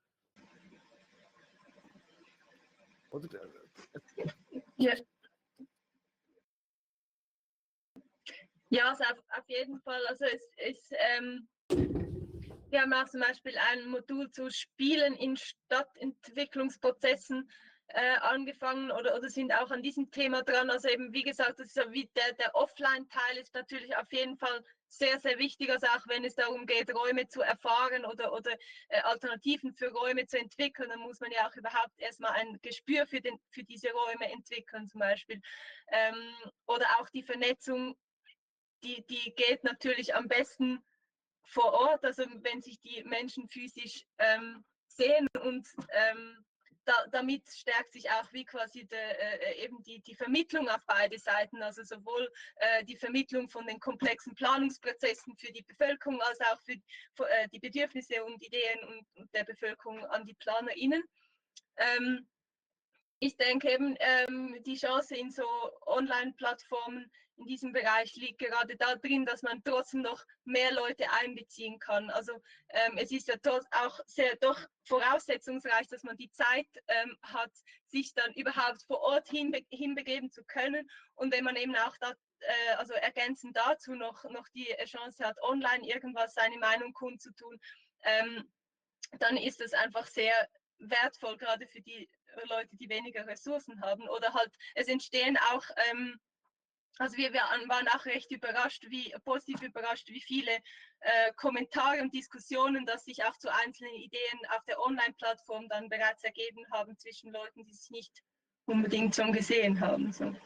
Oder? Ja, ja also auf, auf jeden Fall. Also es ist ähm wir haben auch zum Beispiel ein Modul zu Spielen in Stadtentwicklungsprozessen äh, angefangen oder, oder sind auch an diesem Thema dran. Also eben, wie gesagt, das ist ja wie der, der Offline-Teil ist natürlich auf jeden Fall sehr, sehr wichtig, also auch wenn es darum geht, Räume zu erfahren oder, oder äh, Alternativen für Räume zu entwickeln, dann muss man ja auch überhaupt erstmal ein Gespür für, den, für diese Räume entwickeln zum Beispiel. Ähm, oder auch die Vernetzung, die, die geht natürlich am besten vor Ort, also wenn sich die Menschen physisch ähm, sehen und ähm, da, damit stärkt sich auch wie quasi de, äh, eben die, die Vermittlung auf beide Seiten, also sowohl äh, die Vermittlung von den komplexen Planungsprozessen für die Bevölkerung als auch für, für äh, die Bedürfnisse und Ideen und, und der Bevölkerung an die PlanerInnen. Ähm, ich denke eben, ähm, die Chance in so Online-Plattformen in diesem Bereich liegt gerade da drin, dass man trotzdem noch mehr Leute einbeziehen kann. Also ähm, es ist ja auch sehr doch voraussetzungsreich, dass man die Zeit ähm, hat, sich dann überhaupt vor Ort hinbe hinbegeben zu können. Und wenn man eben auch da, äh, also ergänzend dazu noch, noch die Chance hat, online irgendwas seine Meinung kundzutun, ähm, dann ist es einfach sehr wertvoll, gerade für die Leute, die weniger Ressourcen haben. Oder halt, es entstehen auch, ähm, also wir, wir waren auch recht überrascht, wie positiv überrascht, wie viele äh, Kommentare und Diskussionen, dass sich auch zu einzelnen Ideen auf der Online-Plattform dann bereits ergeben haben zwischen Leuten, die sich nicht unbedingt schon gesehen haben. So.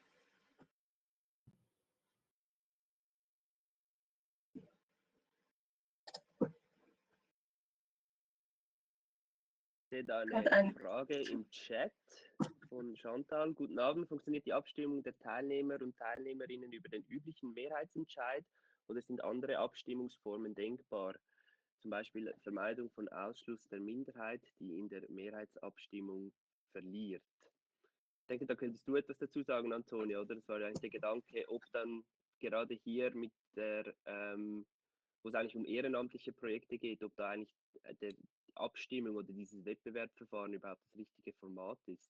Ich sehe da eine Frage im Chat von Chantal. Guten Abend. Funktioniert die Abstimmung der Teilnehmer und Teilnehmerinnen über den üblichen Mehrheitsentscheid oder sind andere Abstimmungsformen denkbar? zum Beispiel Vermeidung von Ausschluss der Minderheit, die in der Mehrheitsabstimmung verliert. Ich denke, da könntest du etwas dazu sagen, Antonia, oder? Das war eigentlich der Gedanke, ob dann gerade hier mit der, ähm, wo es eigentlich um ehrenamtliche Projekte geht, ob da eigentlich der Abstimmung oder dieses Wettbewerbsverfahren überhaupt das richtige Format ist.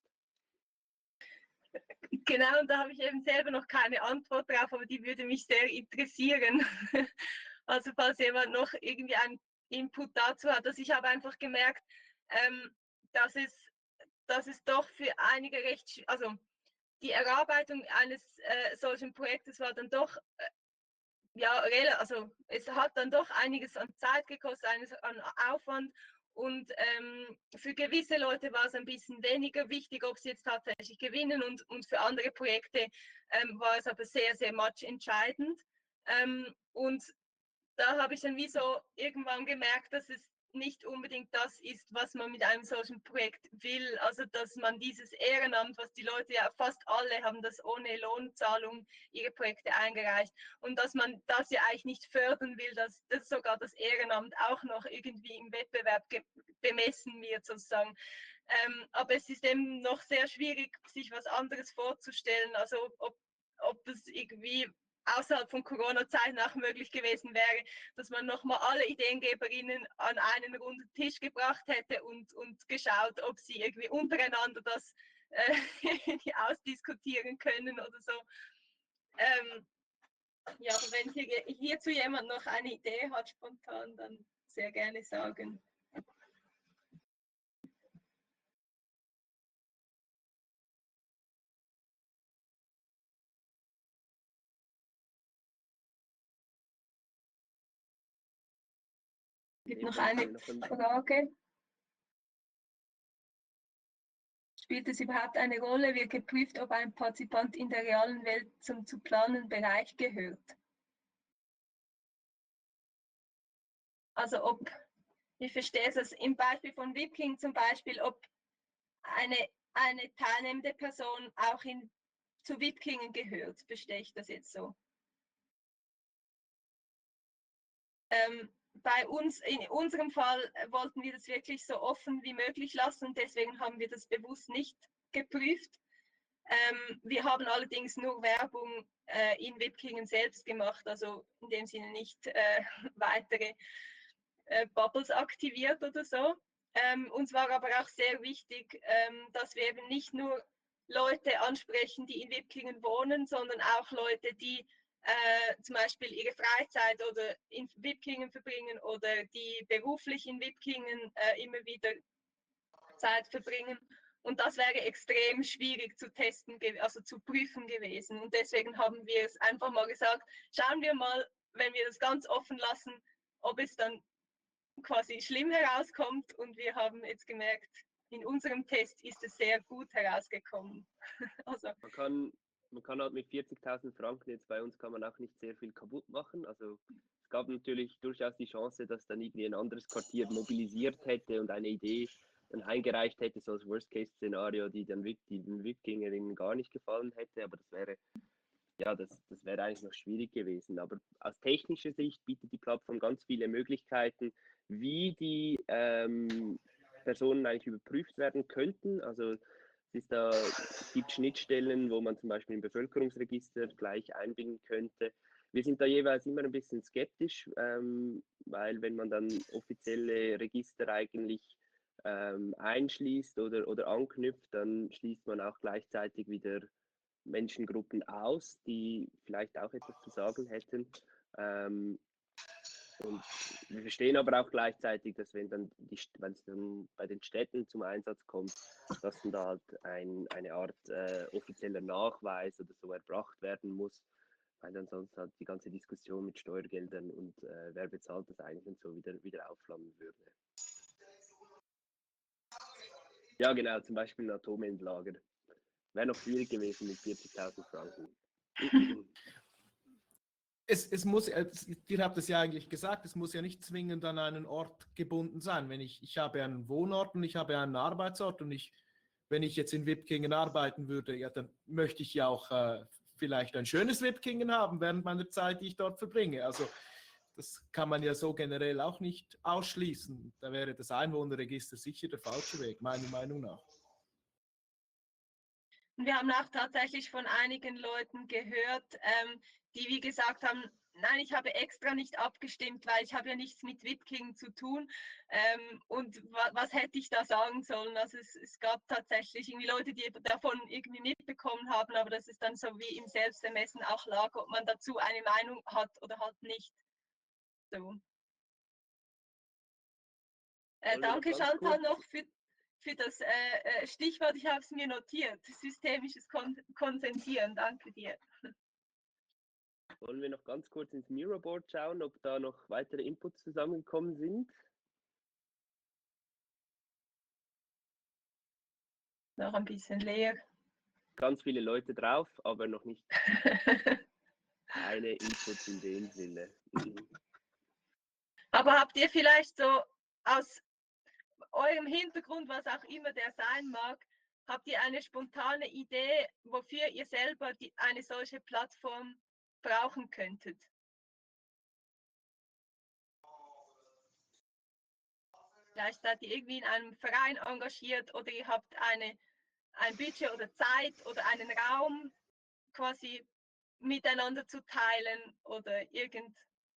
Genau, und da habe ich eben selber noch keine Antwort drauf, aber die würde mich sehr interessieren. Also falls jemand noch irgendwie einen Input dazu hat. Also ich habe einfach gemerkt, ähm, dass, es, dass es doch für einige recht, also die Erarbeitung eines äh, solchen Projektes war dann doch, äh, ja, also es hat dann doch einiges an Zeit gekostet, einiges an Aufwand. Und ähm, für gewisse Leute war es ein bisschen weniger wichtig, ob sie jetzt tatsächlich gewinnen. Und, und für andere Projekte ähm, war es aber sehr, sehr much entscheidend. Ähm, und da habe ich dann wie so irgendwann gemerkt, dass es nicht unbedingt das ist, was man mit einem solchen Projekt will. Also dass man dieses Ehrenamt, was die Leute ja fast alle haben, das ohne Lohnzahlung ihre Projekte eingereicht, und dass man das ja eigentlich nicht fördern will, dass, dass sogar das Ehrenamt auch noch irgendwie im Wettbewerb bemessen wird sozusagen. Ähm, aber es ist eben noch sehr schwierig, sich was anderes vorzustellen. Also ob, ob das irgendwie außerhalb von Corona-Zeiten auch möglich gewesen wäre, dass man nochmal alle Ideengeberinnen an einen runden Tisch gebracht hätte und, und geschaut, ob sie irgendwie untereinander das äh, ausdiskutieren können oder so. Ähm, ja, aber wenn hier, hierzu jemand noch eine Idee hat spontan, dann sehr gerne sagen. Gibt noch eine Frage. Spielt es überhaupt eine Rolle, wird geprüft, ob ein Partizipant in der realen Welt zum zu planenden Bereich gehört? Also ob, ich verstehe es im Beispiel von Wipking zum Beispiel, ob eine, eine teilnehmende Person auch in, zu Wipkingen gehört, verstehe ich das jetzt so? Ähm, bei uns, in unserem Fall, wollten wir das wirklich so offen wie möglich lassen und deswegen haben wir das bewusst nicht geprüft. Ähm, wir haben allerdings nur Werbung äh, in Wipkingen selbst gemacht, also in dem Sinne nicht äh, weitere äh, Bubbles aktiviert oder so. Ähm, uns war aber auch sehr wichtig, ähm, dass wir eben nicht nur Leute ansprechen, die in Wipkingen wohnen, sondern auch Leute, die äh, zum Beispiel ihre Freizeit oder in Wipkingen verbringen oder die beruflich in Wipkingen äh, immer wieder Zeit verbringen. Und das wäre extrem schwierig zu testen, also zu prüfen gewesen. Und deswegen haben wir es einfach mal gesagt, schauen wir mal, wenn wir das ganz offen lassen, ob es dann quasi schlimm herauskommt. Und wir haben jetzt gemerkt, in unserem Test ist es sehr gut herausgekommen. Also, man kann, man kann halt mit vierzigtausend Franken jetzt bei uns kann man auch nicht sehr viel kaputt machen. Also es gab natürlich durchaus die Chance, dass dann irgendwie ein anderes Quartier mobilisiert hätte und eine Idee dann eingereicht hätte, so als Worst-Case-Szenario, die dann die den Wipkingerinnen gar nicht gefallen hätte. Aber das wäre, ja, das, das wäre eigentlich noch schwierig gewesen. Aber aus technischer Sicht bietet die Plattform ganz viele Möglichkeiten, wie die ähm, Personen eigentlich überprüft werden könnten. Also es, ist da, es gibt Schnittstellen, wo man zum Beispiel im Bevölkerungsregister gleich einbinden könnte. Wir sind da jeweils immer ein bisschen skeptisch, ähm, weil wenn man dann offizielle Register eigentlich ähm, einschließt oder, oder anknüpft, dann schließt man auch gleichzeitig wieder Menschengruppen aus, die vielleicht auch etwas zu sagen hätten. Ähm, und wir verstehen aber auch gleichzeitig, dass wenn dann die, wenn es dann bei den Städten zum Einsatz kommt, dass dann da halt ein, eine Art äh, offizieller Nachweis oder so erbracht werden muss, weil dann sonst halt die ganze Diskussion mit Steuergeldern und äh, wer bezahlt das eigentlich und so wieder, wieder aufflammen würde. Ja genau, zum Beispiel ein Atomendlager. Wäre noch schwierig gewesen mit vierzigtausend Franken. Es, es muss, ihr habt es ja eigentlich gesagt, es muss ja nicht zwingend an einen Ort gebunden sein. Wenn ich, ich habe einen Wohnort und ich habe einen Arbeitsort und ich, wenn ich jetzt in Wipkingen arbeiten würde, ja, dann möchte ich ja auch äh, vielleicht ein schönes Wipkingen haben während meiner Zeit, die ich dort verbringe. Also das kann man ja so generell auch nicht ausschließen. Da wäre das Einwohnerregister sicher der falsche Weg, meiner Meinung nach. Wir haben auch tatsächlich von einigen Leuten gehört, ähm, die wie gesagt haben, nein, ich habe extra nicht abgestimmt, weil ich habe ja nichts mit Wipkingen zu tun. Ähm, und wa was hätte ich da sagen sollen? Also es, es gab tatsächlich irgendwie Leute, die davon irgendwie mitbekommen haben, aber das ist dann so wie im Selbstermessen auch lag, ob man dazu eine Meinung hat oder halt nicht. So. Äh, danke Chantal noch für, für das äh, Stichwort, ich habe es mir notiert, systemisches Kon Konsentieren, danke dir. Wollen wir noch ganz kurz ins Miro-Board schauen, ob da noch weitere Inputs zusammengekommen sind? Noch ein bisschen leer. Ganz viele Leute drauf, aber noch nicht keine Inputs in dem Sinne. Aber habt ihr vielleicht so aus eurem Hintergrund, was auch immer der sein mag, habt ihr eine spontane Idee, wofür ihr selber die, eine solche Plattform brauchen könntet? Vielleicht seid ihr irgendwie in einem Verein engagiert oder ihr habt eine, ein Budget oder Zeit oder einen Raum quasi miteinander zu teilen oder irgend.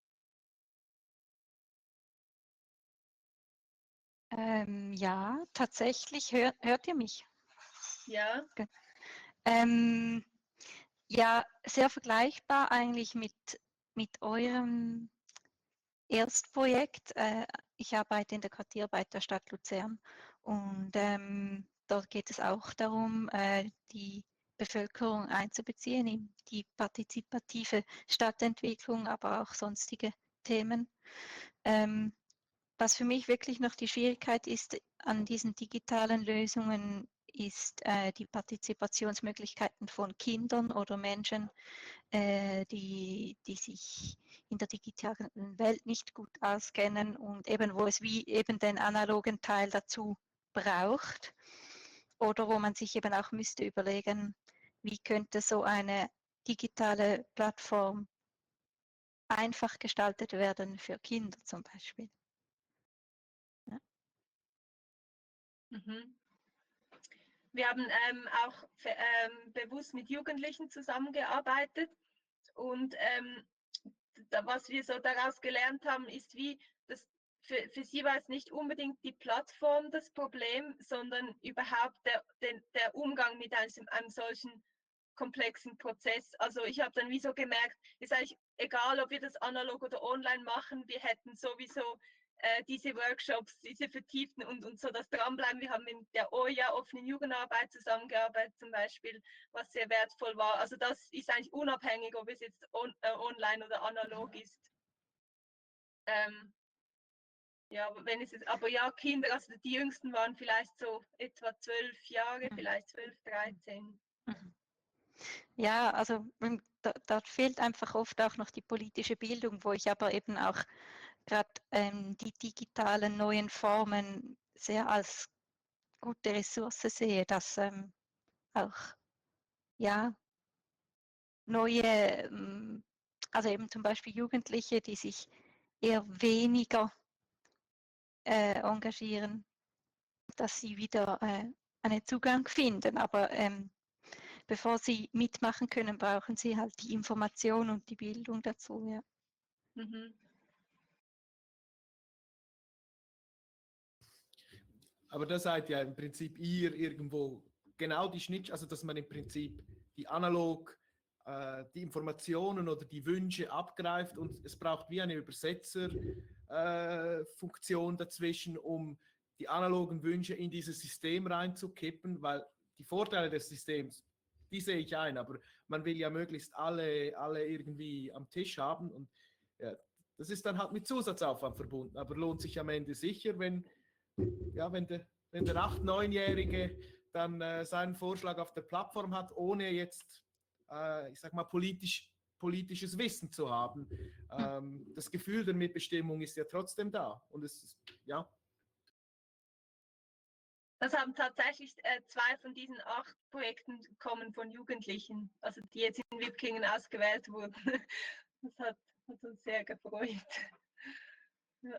Ähm, ja, tatsächlich. Hör, hört ihr mich? Ja. Okay. Ähm, ja, sehr vergleichbar eigentlich mit, mit eurem Erstprojekt. Äh, ich arbeite in der Quartierarbeit der Stadt Luzern und ähm, dort geht es auch darum, äh, die Bevölkerung einzubeziehen in die partizipative Stadtentwicklung, aber auch sonstige Themen. Ähm, was für mich wirklich noch die Schwierigkeit ist an diesen digitalen Lösungen, ist äh, die Partizipationsmöglichkeiten von Kindern oder Menschen, äh, die, die sich in der digitalen Welt nicht gut auskennen und eben wo es wie eben den analogen Teil dazu braucht oder wo man sich eben auch müsste überlegen, wie könnte so eine digitale Plattform einfach gestaltet werden für Kinder zum Beispiel. Ja. Mhm. Wir haben ähm, auch ähm, bewusst mit Jugendlichen zusammengearbeitet und ähm, da, was wir so daraus gelernt haben, ist wie, das, für, für sie war es nicht unbedingt die Plattform das Problem, sondern überhaupt der, der, der Umgang mit einem, einem solchen komplexen Prozess. Also ich habe dann wie so gemerkt, ist eigentlich egal, ob wir das analog oder online machen, wir hätten sowieso äh, diese Workshops, diese vertieften und, und so das Dranbleiben. Wir haben mit der O J A, offenen Jugendarbeit, zusammengearbeitet zum Beispiel, was sehr wertvoll war. Also das ist eigentlich unabhängig, ob es jetzt on, äh, online oder analog ist. Ähm, ja, wenn es ist, aber ja, Kinder, also die Jüngsten waren vielleicht so etwa zwölf Jahre, vielleicht zwölf, dreizehn. Ja, also da, da fehlt einfach oft auch noch die politische Bildung, wo ich aber eben auch gerade ähm, die digitalen neuen Formen sehr als gute Ressource sehe, dass ähm, auch ja neue, ähm, also eben zum Beispiel Jugendliche, die sich eher weniger äh, engagieren, dass sie wieder äh, einen Zugang finden. Aber ähm, bevor sie mitmachen können, brauchen sie halt die Information und die Bildung dazu. Ja. Mhm. Aber da seid ja im Prinzip ihr irgendwo genau die Schnitt, also dass man im Prinzip die analog äh, die Informationen oder die Wünsche abgreift und es braucht wie eine Übersetzerfunktion äh, dazwischen, um die analogen Wünsche in dieses System reinzukippen, weil die Vorteile des Systems, die sehe ich ein, aber man will ja möglichst alle, alle irgendwie am Tisch haben und ja, das ist dann halt mit Zusatzaufwand verbunden, aber lohnt sich am Ende sicher, wenn ja, wenn der, wenn der acht-, neunjährige dann äh, seinen Vorschlag auf der Plattform hat, ohne jetzt, äh, ich sag mal, politisch, politisches Wissen zu haben. Ähm, das Gefühl der Mitbestimmung ist ja trotzdem da. Und es ist, ja. Das haben tatsächlich äh, zwei von diesen acht Projekten kommen von Jugendlichen, also die jetzt in Wipkingen ausgewählt wurden. Das hat Hat uns sehr gefreut. Ja.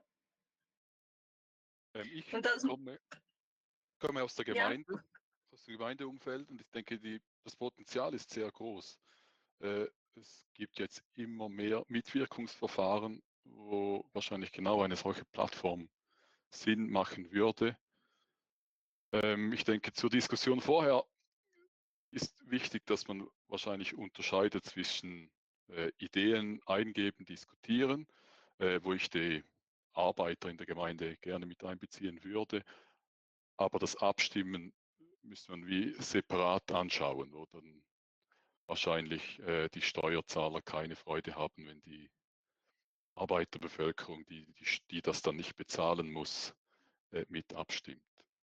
Ähm, ich Und das, komme, komme aus der ja, Gemeinde, aus dem Gemeindeumfeld und ich denke, die, das Potenzial ist sehr groß. Äh, es gibt jetzt immer mehr Mitwirkungsverfahren, wo wahrscheinlich genau eine solche Plattform Sinn machen würde. Ähm, ich denke, zur Diskussion vorher ist wichtig, dass man wahrscheinlich unterscheidet zwischen äh, Ideen eingeben, diskutieren, äh, wo ich die Arbeiter in der Gemeinde gerne mit einbeziehen würde, aber das Abstimmen müsste man wie separat anschauen, wo dann wahrscheinlich äh, die Steuerzahler keine Freude haben, wenn die Arbeiterbevölkerung, die, die, die das dann nicht bezahlen muss, äh, mit abstimmt.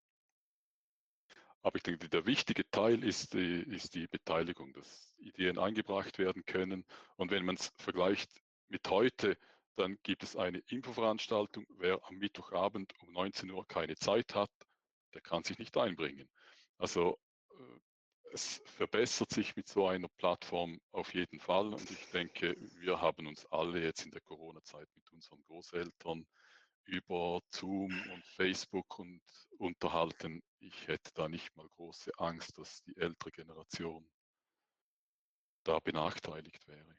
Aber ich denke, der wichtige Teil ist die, ist die Beteiligung, dass Ideen eingebracht werden können. Und wenn man es vergleicht mit heute, dann gibt es eine Infoveranstaltung. Wer am Mittwochabend um neunzehn Uhr keine Zeit hat, der kann sich nicht einbringen. Also äh, es verbessert sich mit so einer Plattform auf jeden Fall. Und ich denke, wir haben uns alle jetzt in der Corona-Zeit mit unseren Großeltern über Zoom und Facebook und unterhalten. Ich hätte da nicht mal große Angst, dass die ältere Generation da benachteiligt wäre.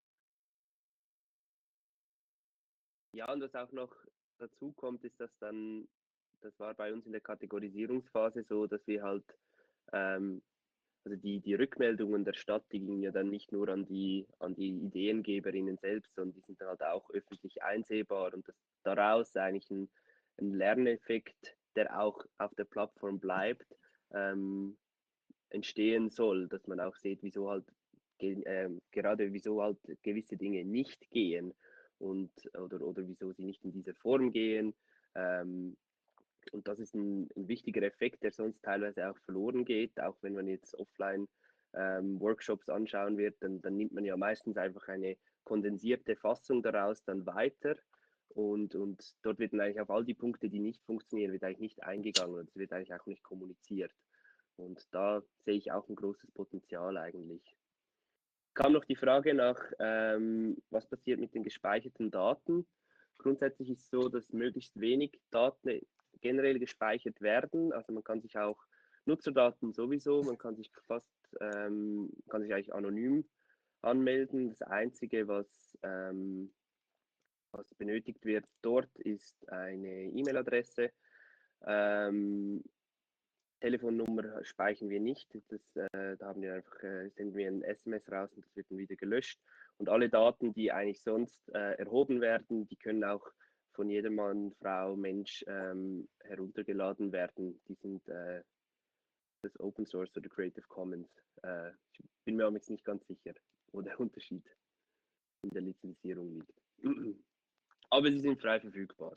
Ja, und was auch noch dazu kommt, ist, dass dann, das war bei uns in der Kategorisierungsphase so, dass wir halt, ähm, also die, die Rückmeldungen der Stadt, die gingen ja dann nicht nur an die, an die Ideengeberinnen selbst, sondern die sind dann halt auch öffentlich einsehbar und dass daraus eigentlich ein, ein Lerneffekt, der auch auf der Plattform bleibt, ähm, entstehen soll, dass man auch sieht, wieso halt äh, gerade wieso halt gewisse Dinge nicht gehen und oder, oder wieso sie nicht in dieser Form gehen. Ähm, und das ist ein, ein wichtiger Effekt, der sonst teilweise auch verloren geht, auch wenn man jetzt offline ähm, Workshops anschauen wird, dann, dann nimmt man ja meistens einfach eine kondensierte Fassung daraus dann weiter und, und dort wird dann eigentlich auf all die Punkte, die nicht funktionieren, wird eigentlich nicht eingegangen und es wird eigentlich auch nicht kommuniziert. Und da sehe ich auch ein großes Potenzial eigentlich. Kam noch die Frage nach, ähm, was passiert mit den gespeicherten Daten. Grundsätzlich ist es so, dass möglichst wenig Daten generell gespeichert werden. Also man kann sich auch Nutzerdaten sowieso, man kann sich fast, ähm, kann sich eigentlich anonym anmelden. Das Einzige, was, ähm, was benötigt wird dort, ist eine E-Mail-Adresse. Ähm, Telefonnummer speichern wir nicht. Das, äh, da haben wir einfach, äh, senden wir ein S M S raus und das wird dann wieder gelöscht. Und alle Daten, die eigentlich sonst äh, erhoben werden, die können auch von jedermann, Frau, Mensch ähm, heruntergeladen werden. Die sind äh, das Open Source oder Creative Commons. Äh, ich bin mir jetzt nicht ganz sicher, wo der Unterschied in der Lizenzierung liegt. Aber sie sind frei verfügbar.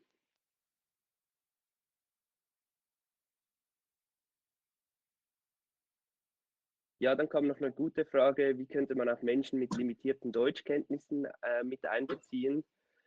Ja, dann kam noch eine gute Frage, wie könnte man auch Menschen mit limitierten Deutschkenntnissen äh, mit einbeziehen?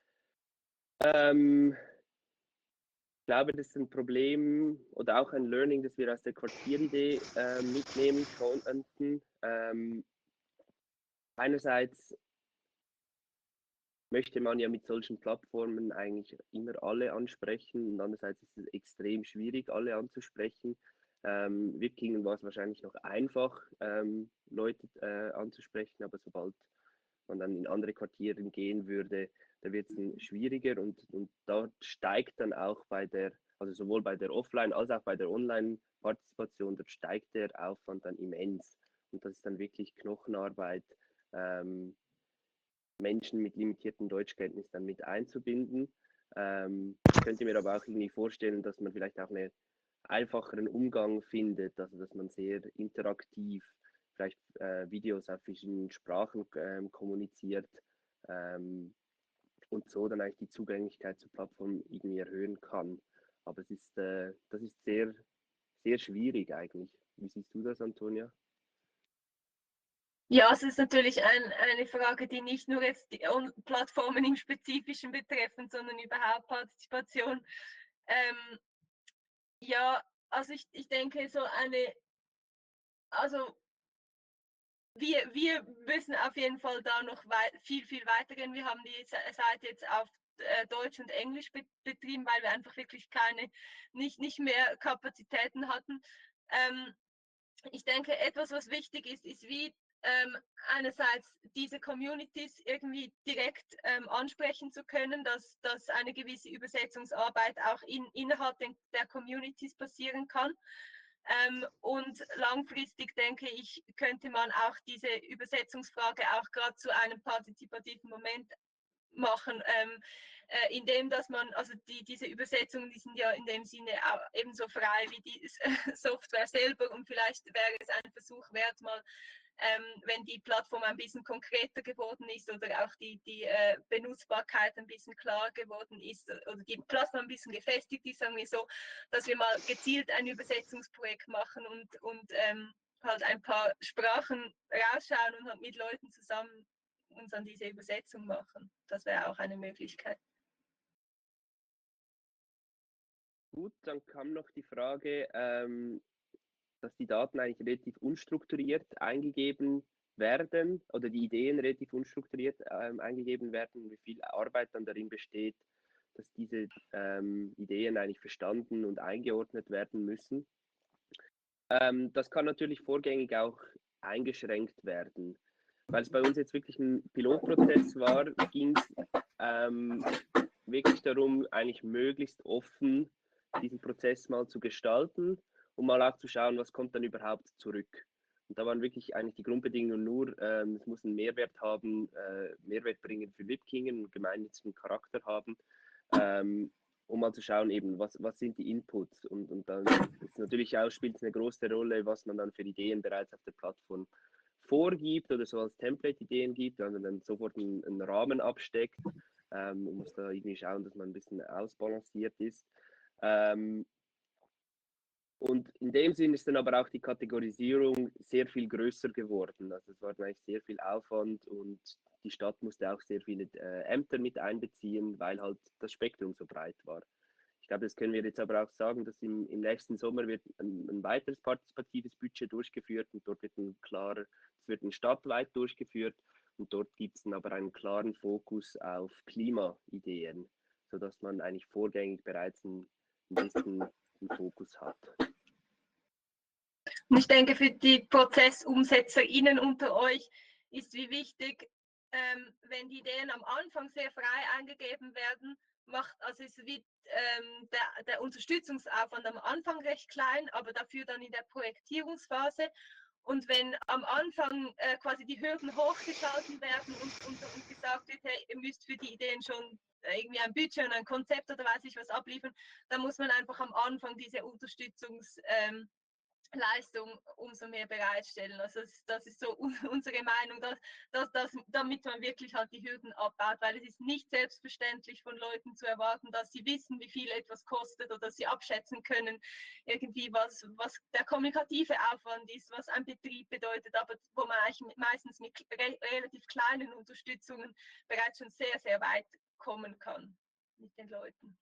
Ähm, ich glaube, das ist ein Problem oder auch ein Learning, das wir aus der Quartieridee äh, mitnehmen konnten. Ähm, einerseits möchte man ja mit solchen Plattformen eigentlich immer alle ansprechen und andererseits ist es extrem schwierig, alle anzusprechen. Ähm, Wikingen war es wahrscheinlich noch einfach, ähm, Leute äh, anzusprechen, aber sobald man dann in andere Quartiere gehen würde, da wird es schwieriger und, und dort steigt dann auch bei der, also sowohl bei der Offline- als auch bei der Online-Partizipation, dort steigt der Aufwand dann immens. Und das ist dann wirklich Knochenarbeit, ähm, Menschen mit limitierten Deutschkenntnissen dann mit einzubinden. Ähm, ich könnte mir aber auch irgendwie vorstellen, dass man vielleicht auch einen einfacheren Umgang findet, also dass man sehr interaktiv vielleicht äh, Videos auf verschiedenen Sprachen ähm, kommuniziert ähm, und so dann eigentlich die Zugänglichkeit zur Plattform irgendwie erhöhen kann. Aber es ist, äh, das ist sehr, sehr schwierig eigentlich. Wie siehst du das, Antonia? Ja, es ist natürlich ein, eine Frage, die nicht nur jetzt die Plattformen im Spezifischen betreffen, sondern überhaupt Partizipation. Ähm, ja, also ich, ich denke, so eine, also wir, wir müssen auf jeden Fall da noch wei viel, viel weitergehen. Wir haben die Seite jetzt auf äh, Deutsch und Englisch be betrieben, weil wir einfach wirklich keine, nicht, nicht mehr Kapazitäten hatten. Ähm, ich denke, etwas, was wichtig ist, ist wie ähm, einerseits diese Communities irgendwie direkt ähm, ansprechen zu können, dass, dass eine gewisse Übersetzungsarbeit auch in, innerhalb den, der Communities passieren kann. Ähm, und langfristig, denke ich, könnte man auch diese Übersetzungsfrage auch gerade zu einem partizipativen Moment machen, ähm, äh, indem dass man, also die, diese Übersetzungen, die sind ja in dem Sinne auch ebenso frei wie die Software selber, und vielleicht wäre es ein Versuch wert, mal ähm, wenn die Plattform ein bisschen konkreter geworden ist oder auch die, die äh, Benutzbarkeit ein bisschen klarer geworden ist oder die Plattform ein bisschen gefestigt ist, sagen wir so, dass wir mal gezielt ein Übersetzungsprojekt machen und, und ähm, halt ein paar Sprachen rausschauen und halt mit Leuten zusammen uns an diese Übersetzung machen. Das wäre auch eine Möglichkeit. Gut, dann kam noch die Frage, ähm, dass die Daten eigentlich relativ unstrukturiert eingegeben werden oder die Ideen relativ unstrukturiert ähm, eingegeben werden, wie viel Arbeit dann darin besteht, dass diese ähm, Ideen eigentlich verstanden und eingeordnet werden müssen. Ähm, das kann natürlich vorgängig auch eingeschränkt werden. Weil es bei uns jetzt wirklich ein Pilotprozess war, ging es ähm, wirklich darum, eigentlich möglichst offen diesen Prozess mal zu gestalten, um mal auch zu schauen, was kommt dann überhaupt zurück. Und da waren wirklich eigentlich die Grundbedingungen nur, ähm, es muss einen Mehrwert haben, äh, Mehrwert bringen für Webkingen, einen gemeinnützigen Charakter haben, ähm, um mal zu schauen, eben, was, was sind die Inputs. Und, und dann ist natürlich auch, spielt es eine große Rolle, was man dann für Ideen bereits auf der Plattform vorgibt oder so als Template-Ideen gibt, wenn man dann sofort einen, einen Rahmen absteckt. Ähm, man muss da irgendwie schauen, dass man ein bisschen ausbalanciert ist. Ähm, und in dem Sinn ist dann aber auch die Kategorisierung sehr viel größer geworden. Also es war eigentlich sehr viel Aufwand und die Stadt musste auch sehr viele äh, Ämter mit einbeziehen, weil halt das Spektrum so breit war. Ich glaube, das können wir jetzt aber auch sagen, dass im, im nächsten Sommer wird ein, ein weiteres partizipatives Budget durchgeführt und dort wird ein klarer, es wird ein stadtweit durchgeführt und dort gibt es dann aber einen klaren Fokus auf Klimaideen, sodass man eigentlich vorgängig bereits ein, ein bisschen einen Fokus hat. Und ich denke, für die ProzessumsetzerInnen unter euch ist wie wichtig, ähm, wenn die Ideen am Anfang sehr frei eingegeben werden, macht, also ist wie ähm, der, der Unterstützungsaufwand am Anfang recht klein, aber dafür dann in der Projektierungsphase. Und wenn am Anfang äh, quasi die Hürden hochgeschalten werden und, und, und gesagt wird, hey, ihr müsst für die Ideen schon irgendwie ein Budget und ein Konzept oder weiß ich was abliefern, dann muss man einfach am Anfang diese Unterstützungs ähm, Leistung umso mehr bereitstellen. Also das, das ist so unsere Meinung, dass, dass, dass, damit man wirklich halt die Hürden abbaut, weil es ist nicht selbstverständlich von Leuten zu erwarten, dass sie wissen, wie viel etwas kostet oder dass sie abschätzen können, irgendwie was, was der kommunikative Aufwand ist, was ein Betrieb bedeutet, aber wo man eigentlich meistens mit re relativ kleinen Unterstützungen bereits schon sehr, sehr weit kommen kann mit den Leuten.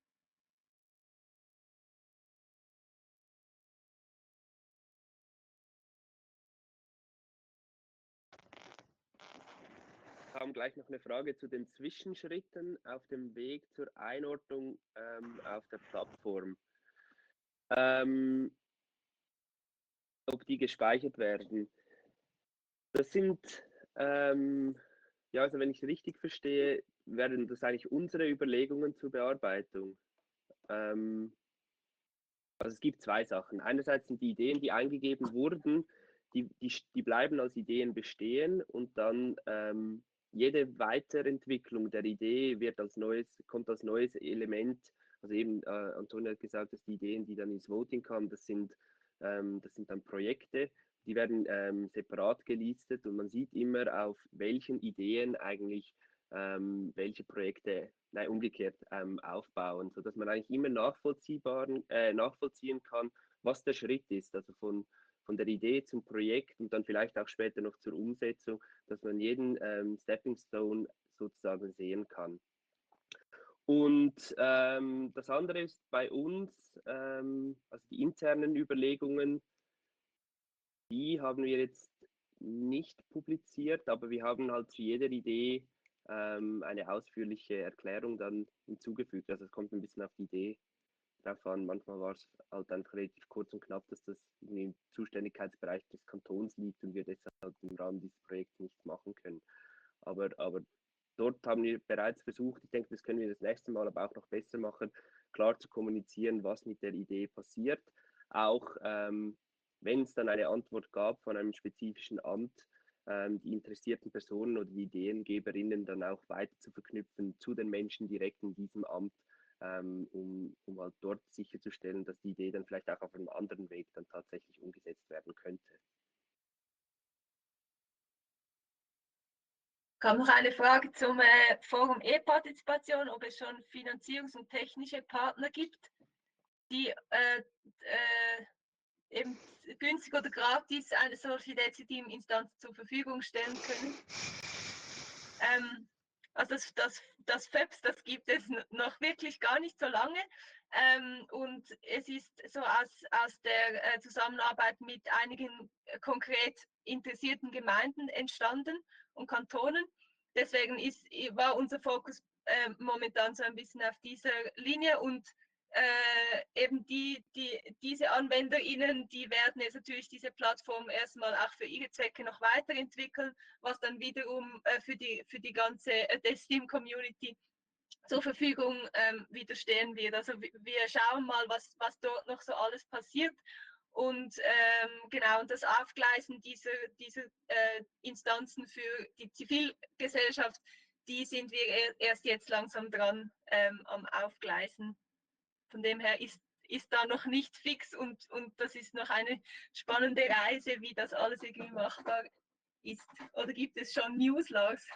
Kam gleich noch eine Frage zu den Zwischenschritten auf dem Weg zur Einordnung ähm, auf der Plattform. Ähm, ob die gespeichert werden. Das sind, ähm, ja, also wenn ich es richtig verstehe, werden das eigentlich unsere Überlegungen zur Bearbeitung. Ähm, also es gibt zwei Sachen. Einerseits sind die Ideen, die eingegeben wurden, die, die, die bleiben als Ideen bestehen und dann ähm, jede Weiterentwicklung der Idee wird als neues, kommt als neues Element. Also eben, äh, Antonia hat gesagt, dass die Ideen, die dann ins Voting kamen, das sind, ähm, das sind dann Projekte, die werden ähm, separat gelistet und man sieht immer, auf welchen Ideen eigentlich ähm, welche Projekte, nein, umgekehrt ähm, aufbauen, sodass man eigentlich immer nachvollziehbaren, äh, nachvollziehen kann, was der Schritt ist, also von, von der Idee zum Projekt und dann vielleicht auch später noch zur Umsetzung, dass man jeden ähm, Stepping Stone sozusagen sehen kann. Und ähm, das andere ist bei uns, ähm, also die internen Überlegungen, die haben wir jetzt nicht publiziert, aber wir haben halt zu jeder Idee ähm, eine ausführliche Erklärung dann hinzugefügt. Also es kommt ein bisschen auf die Idee drauf an. Manchmal war es halt einfach relativ kurz und knapp, dass das im Zuständigkeitsbereich des Kantons liegt und wir deshalb im Rahmen dieses Projekts nichts machen können. Aber, aber dort haben wir bereits versucht, ich denke, das können wir das nächste Mal aber auch noch besser machen, klar zu kommunizieren, was mit der Idee passiert. Auch ähm, wenn es dann eine Antwort gab von einem spezifischen Amt, ähm, die interessierten Personen oder die Ideengeberinnen dann auch weiter zu verknüpfen zu den Menschen direkt in diesem Amt, ähm, um, um halt dort sicherzustellen, dass die Idee dann vielleicht auch auf einem anderen Weg dann tatsächlich umgesetzt werden könnte. Kam noch eine Frage zum äh, Forum E-Partizipation, ob es schon Finanzierungs- und technische Partner gibt, die äh, äh, eben günstig oder gratis eine solche Dezidim-Instanz zur Verfügung stellen können. Ähm, also das, das, das F E P S, das gibt es noch wirklich gar nicht so lange. Ähm, und es ist so aus, aus der äh, Zusammenarbeit mit einigen äh, konkret interessierten Gemeinden entstanden und Kantonen. Deswegen ist, war unser Fokus äh, momentan so ein bisschen auf dieser Linie und äh, eben die, die, diese AnwenderInnen, die werden jetzt natürlich diese Plattform erstmal auch für ihre Zwecke noch weiterentwickeln, was dann wiederum äh, für, die, für die ganze äh, Destim-Community zur Verfügung ähm, wieder stehen wird. Also wir schauen mal, was, was dort noch so alles passiert. Und ähm, genau, und das Aufgleisen dieser, dieser äh, Instanzen für die Zivilgesellschaft, die sind wir erst jetzt langsam dran ähm, am Aufgleisen. Von dem her ist, ist da noch nicht fix und, und das ist noch eine spannende Reise, wie das alles irgendwie machbar ist. Oder gibt es schon News, Lars?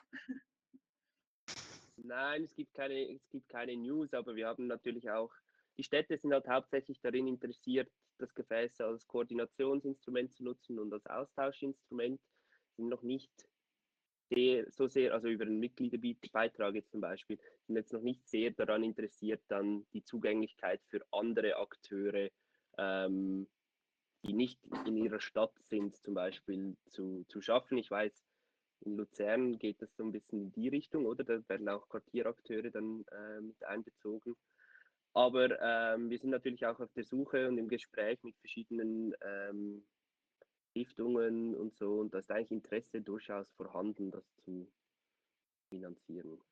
Nein, es gibt keine, es gibt keine News, aber wir haben natürlich auch, die Städte sind halt hauptsächlich darin interessiert, das Gefäß als Koordinationsinstrument zu nutzen und als Austauschinstrument, sind noch nicht sehr, so sehr, also über einen Mitgliederbeitrag jetzt zum Beispiel, sind jetzt noch nicht sehr daran interessiert, dann die Zugänglichkeit für andere Akteure, ähm, die nicht in ihrer Stadt sind, zum Beispiel zu, zu schaffen. Ich weiß, in Luzern geht das so ein bisschen in die Richtung, oder? Da werden auch Quartierakteure dann äh, mit einbezogen. Aber ähm, wir sind natürlich auch auf der Suche und im Gespräch mit verschiedenen ähm, Stiftungen und so. Und da ist eigentlich Interesse durchaus vorhanden, das zu finanzieren.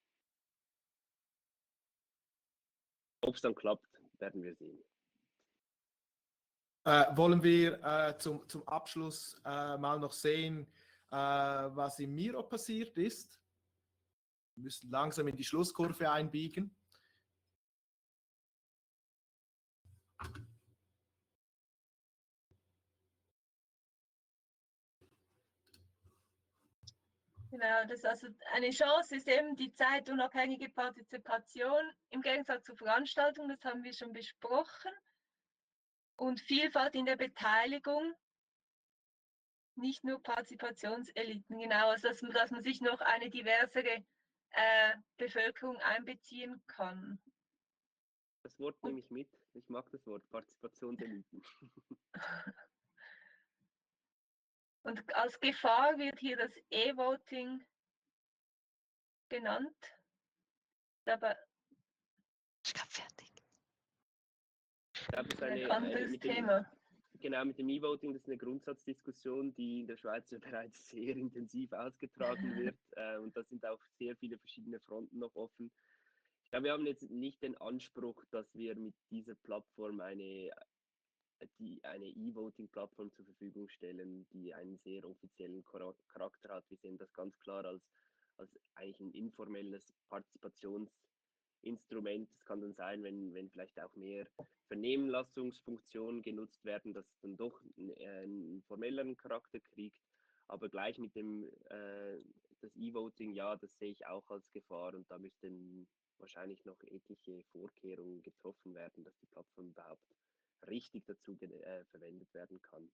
Ob es dann klappt, werden wir sehen. Äh, wollen wir äh, zum, zum Abschluss äh, mal noch sehen, äh, was im Miro passiert ist? Wir müssen langsam in die Schlusskurve einbiegen. Genau, das also eine Chance ist eben die zeitunabhängige Partizipation im Gegensatz zur Veranstaltung, das haben wir schon besprochen. Und Vielfalt in der Beteiligung, nicht nur Partizipationseliten, genau, also dass, dass man sich noch eine diversere äh, Bevölkerung einbeziehen kann. Das Wort nehme ich mit. Ich mag das Wort Partizipationseliten. Und als Gefahr wird hier das E-Voting genannt. Aber Ich glaube, fertig. Ich glaube, das ist ein eine, anderes eine mit dem, Thema. Genau, mit dem E-Voting, das ist eine Grundsatzdiskussion, die in der Schweiz bereits sehr intensiv ausgetragen wird. Äh, und da sind auch sehr viele verschiedene Fronten noch offen. Ich glaube, wir haben jetzt nicht den Anspruch, dass wir mit dieser Plattform eine die eine E-Voting-Plattform zur Verfügung stellen, die einen sehr offiziellen Charakter hat. Wir sehen das ganz klar als, als eigentlich ein informelles Partizipationsinstrument. Es kann dann sein, wenn, wenn vielleicht auch mehr Vernehmlassungsfunktionen genutzt werden, dass es dann doch einen formelleren Charakter kriegt. Aber gleich mit dem äh, das E-Voting, ja, das sehe ich auch als Gefahr und da müssten wahrscheinlich noch etliche Vorkehrungen getroffen werden, dass die Plattform überhaupt richtig dazu äh, verwendet werden kann.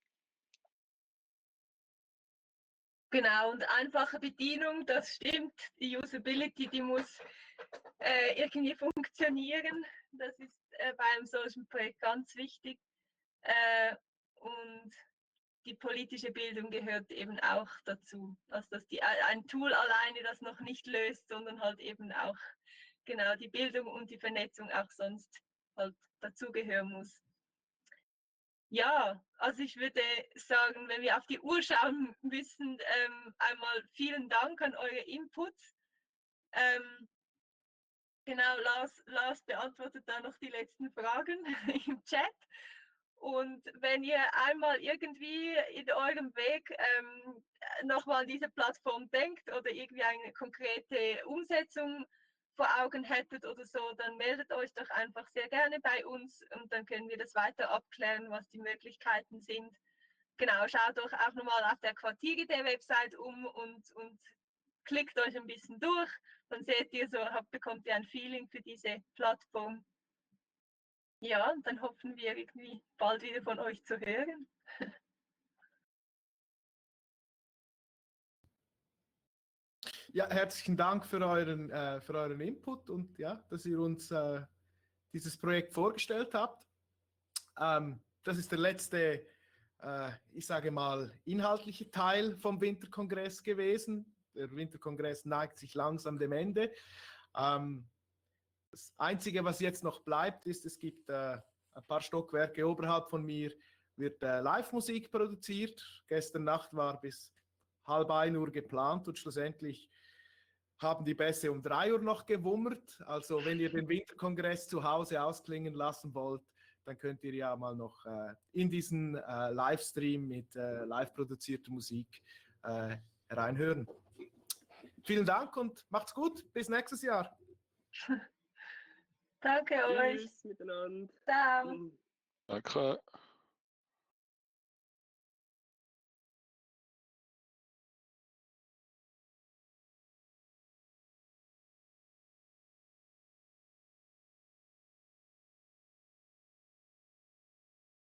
Genau, und einfache Bedienung, das stimmt. Die Usability, die muss äh, irgendwie funktionieren. Das ist äh, bei einem solchen Projekt ganz wichtig. Äh, und die politische Bildung gehört eben auch dazu. Also dass die, ein Tool alleine das noch nicht löst, sondern halt eben auch genau die Bildung und die Vernetzung auch sonst halt dazugehören muss. Ja, also ich würde sagen, wenn wir auf die Uhr schauen müssen, ähm, einmal vielen Dank an eure Inputs. Ähm, genau, Lars, Lars beantwortet da noch die letzten Fragen im Chat. Und wenn ihr einmal irgendwie in eurem Weg ähm, nochmal an diese Plattform denkt oder irgendwie eine konkrete Umsetzung vor Augen hättet oder so, dann meldet euch doch einfach sehr gerne bei uns und dann können wir das weiter abklären, was die Möglichkeiten sind. Genau, schaut doch auch nochmal auf der Quartieridee-Website um und, und klickt euch ein bisschen durch, dann seht ihr so, habt, bekommt ihr ein Feeling für diese Plattform. Ja, und dann hoffen wir irgendwie bald wieder von euch zu hören. Ja, herzlichen Dank für euren, äh, für euren Input und ja, dass ihr uns äh, dieses Projekt vorgestellt habt. Ähm, das ist der letzte, äh, ich sage mal, inhaltliche Teil vom Winterkongress gewesen. Der Winterkongress neigt sich langsam dem Ende. Ähm, das Einzige, was jetzt noch bleibt, ist, es gibt äh, ein paar Stockwerke oberhalb von mir, wird äh, Live-Musik produziert. Gestern Nacht war bis halb ein Uhr geplant und schlussendlich haben die Bässe um drei Uhr noch gewummert. Also wenn ihr den Winterkongress zu Hause ausklingen lassen wollt, dann könnt ihr ja mal noch äh, in diesen äh, Livestream mit äh, live produzierter Musik äh, reinhören. Vielen Dank und macht's gut. Bis nächstes Jahr. Danke euch. Tschüss miteinander. Ciao. Danke.